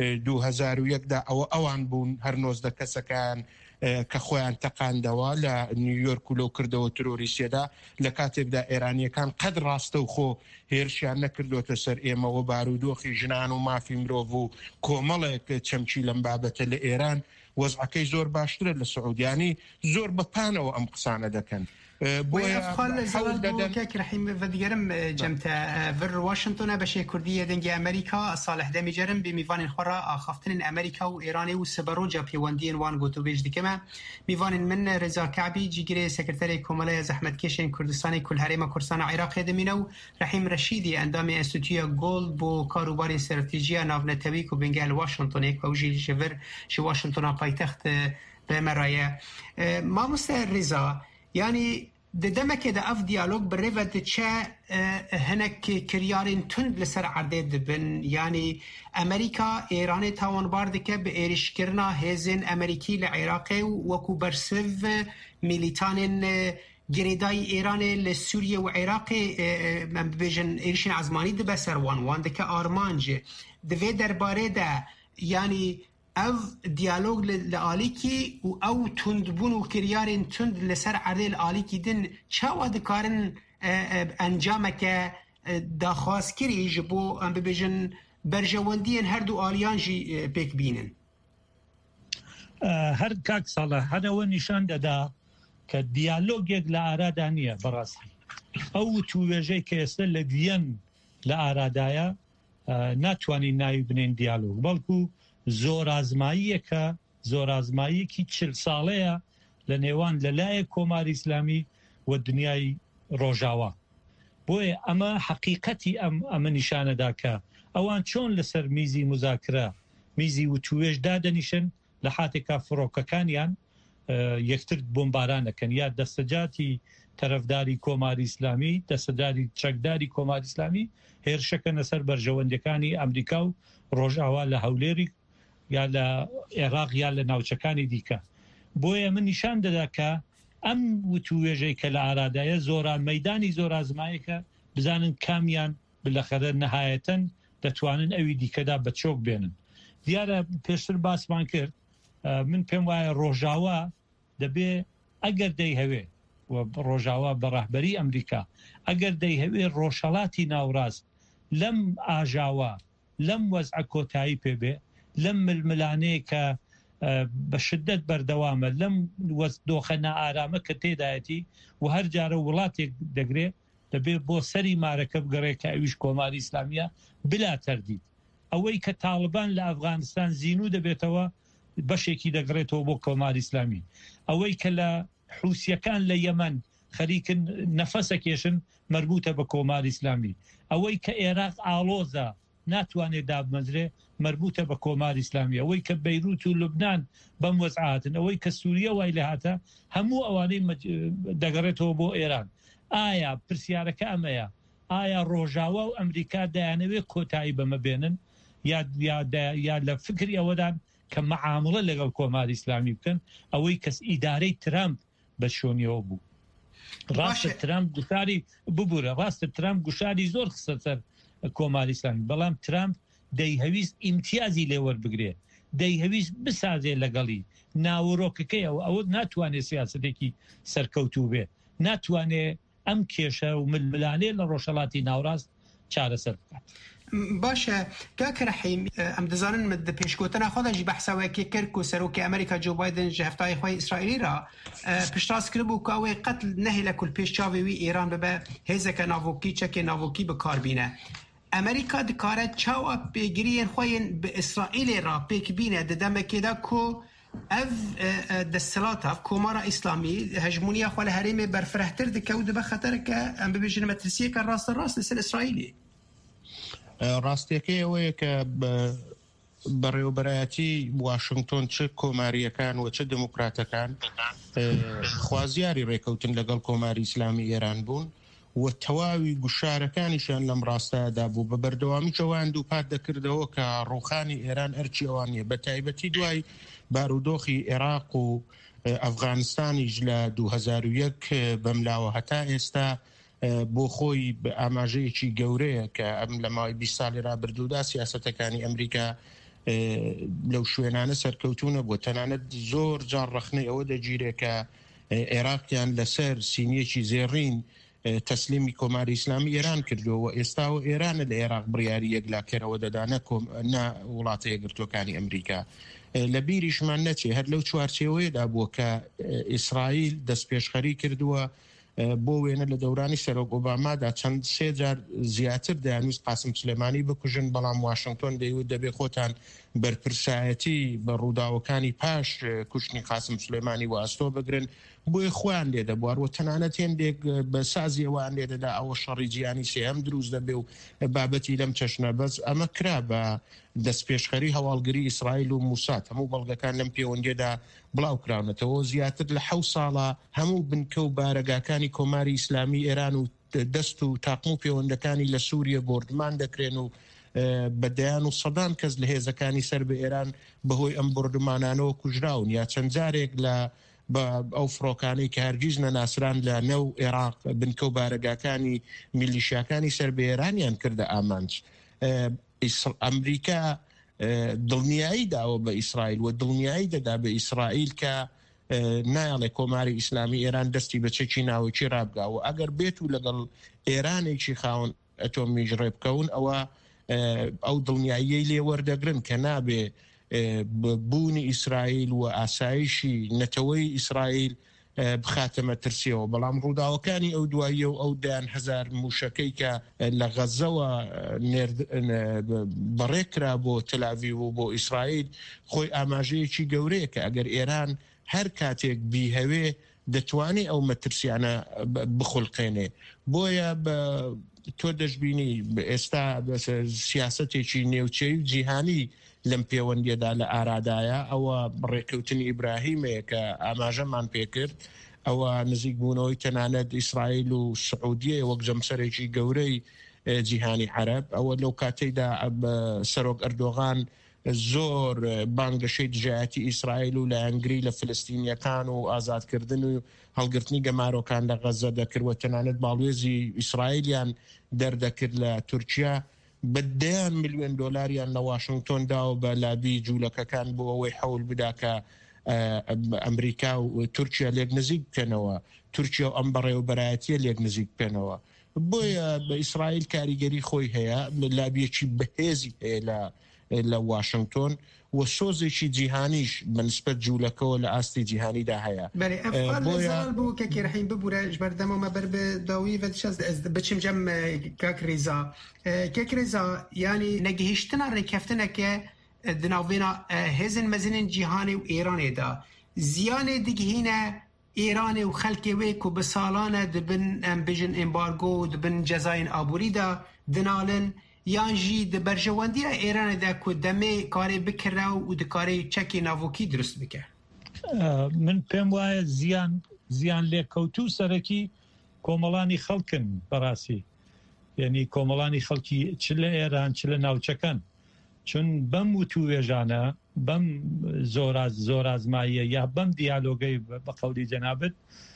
2001دا ئەوان بوون هەر 19 کەسەکان کە خۆیان تەقاندەوە لە نیویۆرک و لەو کردەوە ترۆریسیەدا لە کاتێکدا ئێرانیەکان قەد ڕاستە و خۆ هێرشیان نەکردوتە سەر ئێمەوە بارودۆخی ژنان و مافی مرۆڤ و کۆمەڵێک چەمچی لەم بابەتە لە ئێران وەزعەکەی زۆر باشترە لە سعودیانی زۆر بەپانەوە ئەم قسانە دەکەن. رحیم و دیگرم جمت ور واشنطن بشه کردی دنگ امریکا صالح دمیجرم به میوان خورا آخافتن امریکا و ایران و سبروجا پیوندی وان گوتو بیج دیکما میوان من رضا کعبی جیگری سکرتر کماله زحمت کشین کردستان کل حریم کردستان عراق دمینو رحیم رشیدی اندام انستیتوی گولد بو کاروبار استراتژی ناونتوی کو بنگال واشنطن یک وجی جور شو واشنطن پایتخت به مرایه ما رضا یعنی دمکه ده اف دیالوگ بروید چه هنک کریارین تند لسر عرده دبن یعنی امریکا ایران تاوان بارده که به ایرشکرنا هزین امریکی لعراق وکو برسف میلیتان گریدای ایران لسوریه و عراق من ببیجن ایرشین عزمانی ده بسر وان ده که آرمانج دوی درباره ده یعنی او دیالوگ لآلیکی و او تندبون و کریارین تند لسر عرض آلیکی دن چاوا دکارن انجام که داخواست کری جبو ام ببیجن برجواندین هر دو آلیان جی پیک بینن هر کاک صالح هنو نشان دادا که دیالوگ یک لآرادانیه براستی او تویجه که است لدین لآرادایا ناتوانی نایو بنین دیالوگ بلکو زۆر ئازماییەکی 40 ساڵەیە لە نێوان لەلایە کۆماری ئیسلامی و دنیای ڕۆژاوا. بۆیە ئەمە حەقیقەتی ئەمە نیشانەدا کە ئەوان چۆن لەسەر میزی مزاکرە میزی و توێژ دادەنیشن لە حاتێکا فڕۆکەکانیان یەکتر بۆمبارانەکەن یا دەستەجاتی تەرەفداری کۆماری ئیسلامی دەستەداری چەکداری کۆماری ئیسلامی هێرشەکەنە سەر بەرژەوەندەکانی ئەمریکا و ڕۆژئاوا لە هەولێری یا لە عێراق یا لە ناوچەکانی دیکە. بۆیە من نیشان دەدا کە ئەم وتوێژەی کە لە ئارادایە زۆران مەدانی زۆر ئازمایەکە بزانن کامیان بلەخەرە نەهایەتەن دەتوانن ئەوی دیکەدا بە چۆک بێنن. دیارە پێشتر باسمان کرد من پێم وایە ڕۆژاوا دەبێ ئەگەر دەی هەوێ ڕۆژاوا بە ڕەهبەری ئەمریکا ئەگەر دەی هەوێ ڕۆژهەڵاتی ناوڕاست لەم ئاژاوە لەم وەزعە کۆتایی پێبێ لەم ململانەیە کە بە شدت بەردەوامە لەم دۆخە نائارامە کە تێدایەتی و هەر جارە وڵاتێک دەگرێت دەبێت بۆ سەری مارەکە بگەڕێت کە ئەویش کۆماری ئیسلامیە بلا تەردید. ئەوەی کە تاڵبان لە ئەفغانستان زیینوو دەبێتەوە بەشێکی دەگرێتەوە بۆ کۆماری ئیسلامی. ئەوەی کە لە حوسیەکان لە یەمەن خەریکن نەفەسە کێشن مربوطە بە کۆماری ئیسلامی. ئەوەی کە عێراق ئاڵۆزە ناتوانێت دابمەزرێ مربوطە بە کۆماری ئیسلامی. ئەوەی کە بەیروت و لوبنان بەم وەزعاتن ئەوەی کە سووریە وای لە هاتە هەموو ئەوانەی دەگەڕێتەوە بۆ ئێران. ئایا پرسیارەکە ئەمەیە ئایا ڕۆژاوا و ئەمریکا دەیانەوێت کۆتایی بەمە بێنن یا لە فکری ئەوەدان کە مەعامڵە لەگەڵ کۆماری ئیسلامی بکەن ئەوەی کەس ئیدارەی ترامپ بە شۆنیەوە بوو. ڕاستە ترامپ گوشاری ببوورە ڕاستە ترامپ گوشاری زۆر خستە سەر کۆماری ئیسلامی بەڵام ترامپ دەیهەویست ئیمتیازی لێوەربگرێ دەیهەویست بسازێ لەگەڵی ناوەڕۆکەکەیەوە ئەوە ناتوانێت سیاسەتێکی سەرکەوتوو بێ ناتوانێت ئەم کێشە و ململانێ لە ڕۆژهەڵاتی ناوڕاست چارەسەر بکات. باشە کاکەرەحیم ئەم دەزانن مدە پێشکۆتنە خۆدەژی بەحساوەیەکی کرد و سەرۆکی ئەمریکا جو بایدن ji هەفتای خۆی ئیسرائیلی را پشتڕاست کرد بوو کە ئەوەی قەتل نەهێلە کول پێشچاوی ئێران ببە هێزەکە ناوۆکی چەکێ ناوۆکی بکاربینە. ئەمریکا دکارە چاوە پێگیریان خۆیان بە ئیسرائیلی را پێکبینە دەدەمەکێدا کۆ ئەv دەسەڵاتە کۆمارە ئیسلامی هەژمونیە خۆ لە هەرێمێ بەرفرەتر دکە و دەبە خەتەرەکە ئەم ببێژن مەترسیەکە ڕاستە ڕاست لەسەر ئیسرائیلی. ڕاستیەکەی ئەوەیە کە بەڕێوەبەرایەتی واشنگتۆن چ کۆماریەکان و چه دموکراتەکان خوازیاری ڕێکەوتن لەگەڵ کۆماری ئیسلامی ئێران بوون و تەواوی گوشارەکانیشان لەم ڕاستەدا بوو بە بەردەوامی جەوان دووپات دەکردەوە کە ڕوخانی ئێران ئەرچی ئەوانیە بە تایبەتی دوای بارودۆخی عێراق و ئەفغانستانیش لە 2001 بەملاوە هەتا ئێستا بۆ خۆی بە ئاماژەیەکی گەورەیە کە ئەم لە ماوەی 20 ساڵی ڕابردوودا سیاسەتەکانی ئەمریکا لەو شوێنانە سەرکەوتونە بۆ تەنانەت زۆر جار ڕەخنەی ئەوە دەگیرێ کە عێراقیان لەسەر سینیەکی زێڕین تەسلیمی کۆماری ئیسلامی ئێران کردووە ئێستاوە ئێرانە لە عێراق بڕیاری یەکلاکەرەوە دەدانە وڵاتە یەکگرتوەکانی ئەمریکا. لە بیریشمان نەچێ هەر لەو چوارچێوەیەدا بووە کە ئیسرائیل دەست پێشخەری کردووە بۆ وێنە لە دەورانی سەرۆک ئۆبامادا چەند سێ جار زیاتر دەیانویست قاسم سلێمانی بکوژن بەڵام واشنگتۆن دەیوت دەبێ خۆتان بەرپرسایەتی بە ڕووداوەکانی پاش کوشتنی قاسم سلێمانی واستۆ بگرن بۆی خۆیان لێ دەبوارەوە تەنانەت هێندێک بە سازیەوەیان لێدەدا ئەوە شەڕی جیهانی سێهەم دروست دەبێ و بابەتی لەم چەشنە بەس ئەمە کرا بە دەستپێشخەری هەواڵگری ئیسرائیل و موسات هەموو بەڵگەکان لەم پەیوەندیەدا بڵاو کراونەتەوە زیاتر لە 7 ساڵە هەموو بنکە و بارەگاکانی کۆماری ئیسلامی ئێران و دەست و تاقم و پەیوەندەکانی لە سووریە بۆردمان دەکرێن و بەدەیان و سەدان کەس لە هێزەکانی سەر بە ئێران بەهۆی ئەم بۆردمانانەوە کوژراون یا چەند جارێک لە بە ئەو فڕۆکانەی کە هەرگیز نەناسران لە نەو عێراق بنکە و بارەگاکانی میلیشیاکانی سەر بە ئێرانیان کردە ئامانج. ئەمریکا دڵنیایی داوە بە ئیسرائیل و دڵنیایی دەدا بە ئیسرائیل کە نایڵێ کۆماری ئیسلامی ئێران دەستی بە چەکی ناوەکی ڕابگاوە ئەگەر بێت و لەگەڵ ئێرانێکی خاوەن ئەتۆمیش ڕێبکەون ئەوە ئەو دڵنیاییەی لێ وەردەگرن کە نابێ بوونی ئیسرائیل و ئاسایشی نەتەوەی ئیسرائیل بخاتەمە ترسیەوە بەڵام ڕووداوەکانی ئەو دواییە و ئەو دایان هزار موشەکەی کە لە غەزەوە بەڕێکرا بۆ تەلاویڤ و بۆ ئیسرائیل خۆی ئاماژەیەکی گەورەیە کە ئەگەر ئێران هەر کاتێک بیهەوێ دەتوانێت ئەو مەترسیانە بخڵقێنێ بۆیە تۆ دەشببینی ئێستا سیاسەتێکی نێوچەی و جیهانی لەم پەیوەندیەدا لە ئارادایە ئەوە ڕێککەوتنی ئیبراهیمەیە کە ئاماژەمان پێکرد ئەوە نزیک بوونەوەی تەنانەت ئیسرائیل و سعودیە وەک جەمسەرێکی گەورەی جیهانی عەرەب ئەوە لەو کاتەیدا سەرۆک ئەردۆغان زۆر بانگەشەی دژایەتی ئیسرائیل و لایەنگری لە فلستینیەکان و ئازادکردن و هەڵگرتنی گەمارۆکان لە غەزە دەکردوە تەنانەت باڵێزی ئیسرائیلیان دەردەکرد لە تورکیا بەدەیان ملیۆن دۆلاریان لە واشنگتۆندا و بە لابی جوولەکەکان بۆ ئەوەی حەول بدا کە ئەمریکا و تورکیا لێک نزیک بکەنەوە تورکیا و ئەم بەڕێوەبەرایەتیە لێک نزیک بکەنەوە بۆیە بە ئیسرائیل کاریگەری خۆی هەیە لابیەکی بەهێزی هەیە لە واشنگتۆن و سۆزێکی جیهانیش بەنسبەت جوولەکەەوە لە ئاستی جیهانیدا هەیە بوو کەکی ڕحیم ببوورە ژبەردەمەمە بەر داوی بچم جەم کاک ڕێزا کێک ڕێزا ینی نەگەهیشتنە ڕێکەفتنەکە دناوێنە هێزن مەزنین جیهانی و ئێرانێدا زیانێ دیگهینە ئێرانێ و خەلکێ وێک و بە ساڵانە دبن ئەم بژن ئێمبارگۆ و دبن جەزاین ئابووریدا دنالن یانجی د بەرژەوەندیە ئێرانەدا کو دەمێ کارێ بکرا و دکارێ چەکی ناوۆکی دروست بکە من پێم وایە زیان لێکەوتوو سەرەکی کۆمەڵانی خەڵکن بەڕاستی یعنی کۆمەڵانی خەڵکی چ لە ئێران چ لە ناوچەکەن چون بەم و توێژانە بەم زۆر ئازماییە یا بەم دیالۆگەی بە قەولی جەنابەت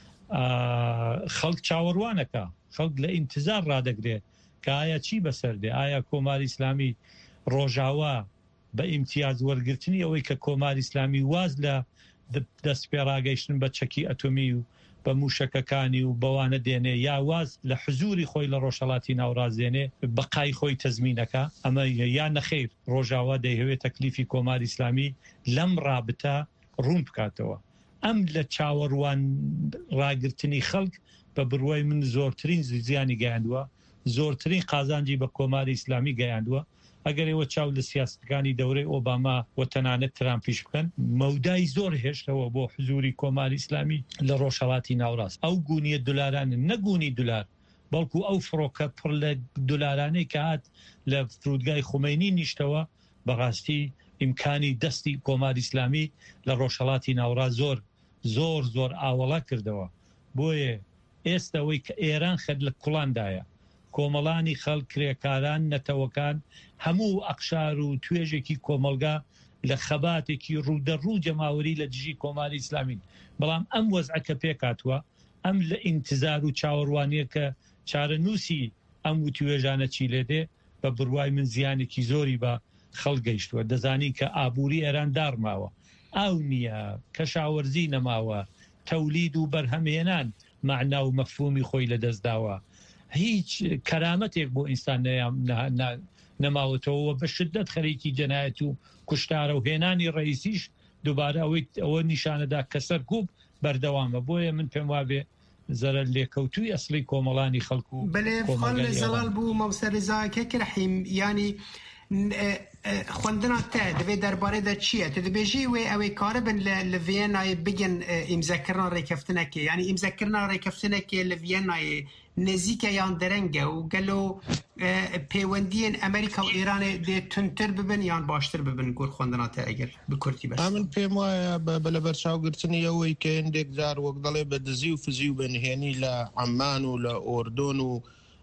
خەڵک چاوەڕوانەکە خەڵک لە ئینتزار ڕادەگرێت کە ئایا چی بەسەردێ ئایا کۆماری ئیسلامی ڕۆژاوا بە ئیمتیاز وەرگرتنی ئەوەی کە کۆماری ئیسلامی واز لە دەست پێڕاگەیشتن بە چەکی ئەتۆمی و بە موشەکەکانی و بەوانە دێنێ یا واز لە حزوری خۆی لە ڕۆژهەڵاتی ناوڕازێنێ بەقای خۆی تەزمینەکە ئەمە یا نەخێر ڕۆژاوا دەیهەوێت تەکلیفی کۆماری ئیسلامی لەم ڕابتە ڕوون بکاتەوە ئەم لە چاوەڕوان ڕاگرتنی خەڵک بە بڕوای من زۆرترین زیانی گەیاندووە زۆرترین قازانجی بە کۆماری ئیسلامی گەیاندووە ئەگەر ئێوە چاو لە سیاستەکانی دەورەی ئۆباما و تەنانەت ترامپیش بکەن مەودای زۆر هێشتەوە بۆ حزوری کۆماری ئیسلامی لە ڕۆژهەڵاتی ناوڕاست ئەو گونیە دولارانە نەگونی دولار بەڵکو ئەو فڕۆکە پڕ لە دولارانەی کە هات لە فرودگای خومینی نیشتەوە بەڕاستی ئیمکانی دەستی کۆماری ئیسلامی لە ڕۆژهەڵاتی ناوڕاست زۆر ئاوەڵا کردەوە بۆیە ئێستاەوەی کە ئێران خەد لە کوڵاندایە کۆمەڵانی خەڵک کرێکاران نەتەوەکان هەموو ئەقشار و توێژێکی کۆمەلگا لە خەباتێکی ڕوودەڕوو جەماوەری لە دژی کۆماری ئیسلامین بەڵام ئەم وەزعەکە پێکاتوە ئەم لە ئینتزار و چاوەڕوانیە کە چارە نووسی ئەم و توێژانە چی لێدێ بە بڕوای من زیانێکی زۆری بە خەڵگەیشتووە دەزانی کە ئابووری ئێران دارماوە ئاو نییە کەشاوەرزی نەماوە تەولید و بەرهەمهێنان مەعنا و مەفهومی خۆی لەدەستداوە هیچ کەرامەتێک بۆ ئینسان نەماوەتەوە بە شدت خەریکی جەنایەت و کوشتارە و هێنانی ڕئیسیش دووبارە ئەوە نیشانەدا کە سەرکوب بەردەوامە بۆیە من پێم وابێ زەرە لێکەوتووی ئەسڵی کۆمەڵانی خەڵکو و بەڵێ زەڵال بوو مەوسەرزاکێک رەحیم ینی خوندنا تا دەبێت دەربارەدا چییە تو دەبێژی وێ ئەوەی کارە بن لە ڤێنایە بگەن ئیمزەکردنا ڕێکەفتنەکێ ینی ئیمزەکردنا ڕێکەفتنەکێ لە ڤێنایە نزیکە یان دەرەنگە و گەلۆ پەیوەندیên ئەمریکا و ئێرانێ دێ تونتر ببن یان باشتر ببن گور خوندنا تا ئەگەر بکورتی بەس من پێم وایە بە لە بەرچاوگرتنی ئەوەی کە هەندێک جار وەک دەڵێ بە دزی و فزی و بەنهێنی لە عەمان و لە ئۆردۆن و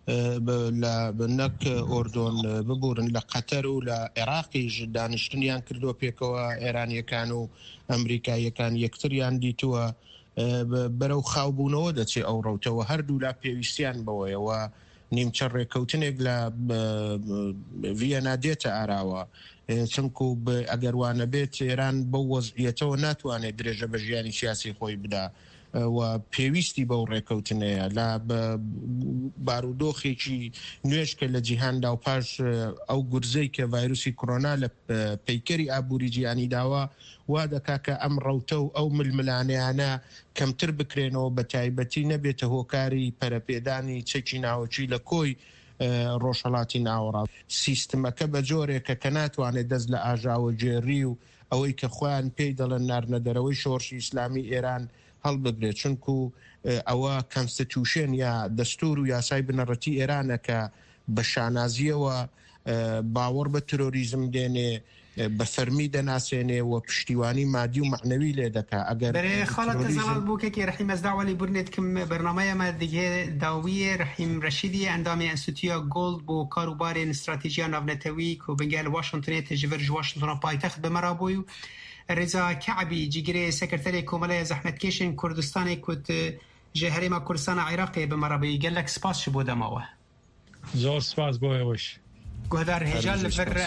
نەک ئۆردۆن ببورن لە قەتەر و لە عێراقیش دانیشتنیان کردووە پێکەوە ئێرانیەکان و ئەمریکایەکان یەکتریان دیتووە بەرەو خاوبوونەوە دەچێت ئەو ڕەوتەوە هەردوو لا پێویستیان بەوەیەوە نیمچە ڕێکەوتنێک لە ڤیەنا دێتە ئاراوە چونکو ئەگەر وانە بێت ئێران بەو وەزعیەتەوە ناتوانێت درێژە بە ژیانی سیاسی خۆی بدا و پێویستی بەو ڕێکەوتنەیە لە بارودۆخێکی نوێژکە لە جیهاندا و پاش ئەو گورزەی کە ڤایرۆسی کۆرۆنا لە پەیکەری ئابووری جیهانی داوە وا دەکا کە ئەم ڕەوتە و ئەو ململانەیانە کەمتر بکرێنەوە بە تایبەتی نەبێتە هۆکاری پەرەپێدانی چەکی ناوەچی لە کۆی ڕۆژهەڵاتی ناوەڕاست سیستمەکە بە جۆرێکە کە ناتوانێت دەست لە ئاژاوە جێڕی و ئەوەی کە خۆیان پێی دەڵێن نارنەدەرەوەی شۆڕشی ئیسلامی ئێران هەڵبگرێت چونکو ئەوە کانستیتیوشن یا دەستور و یاسای بنەڕەتی ئێرانە کە بە شانازیەوە باوەڕ بە ترۆریزم دێنێ بە فەرمی دەناسێنێ و پشتیوانی مادی و معنەوی لێ دەکا ئەگەر خاڵەت تەزەڵات بووکێکی ڕەحیم ئەزداوەلی بورنێت کەم بەرنامەیەمە دیگە داویە ڕەحیم ڕەشیدی ئەندامی ئەنستیتویا گۆڵد بۆ کاروبارێن استراتیژیا ناونەتەوی کە بەنگال واشنتنێت ژڤر واشنتن پایتەخت بەمەرابووی و رضا کعبی جگرێ سەکرتەرێ کۆمەلەیە زەحمەتکێشن کوردستانی کوت ژە هەرێما کوردستانە عێراقی بەمەرابووی گەلک سپاس بۆ دەماوە زۆر سپاس بۆ ئێوەش گۆدار هێژال لەبەر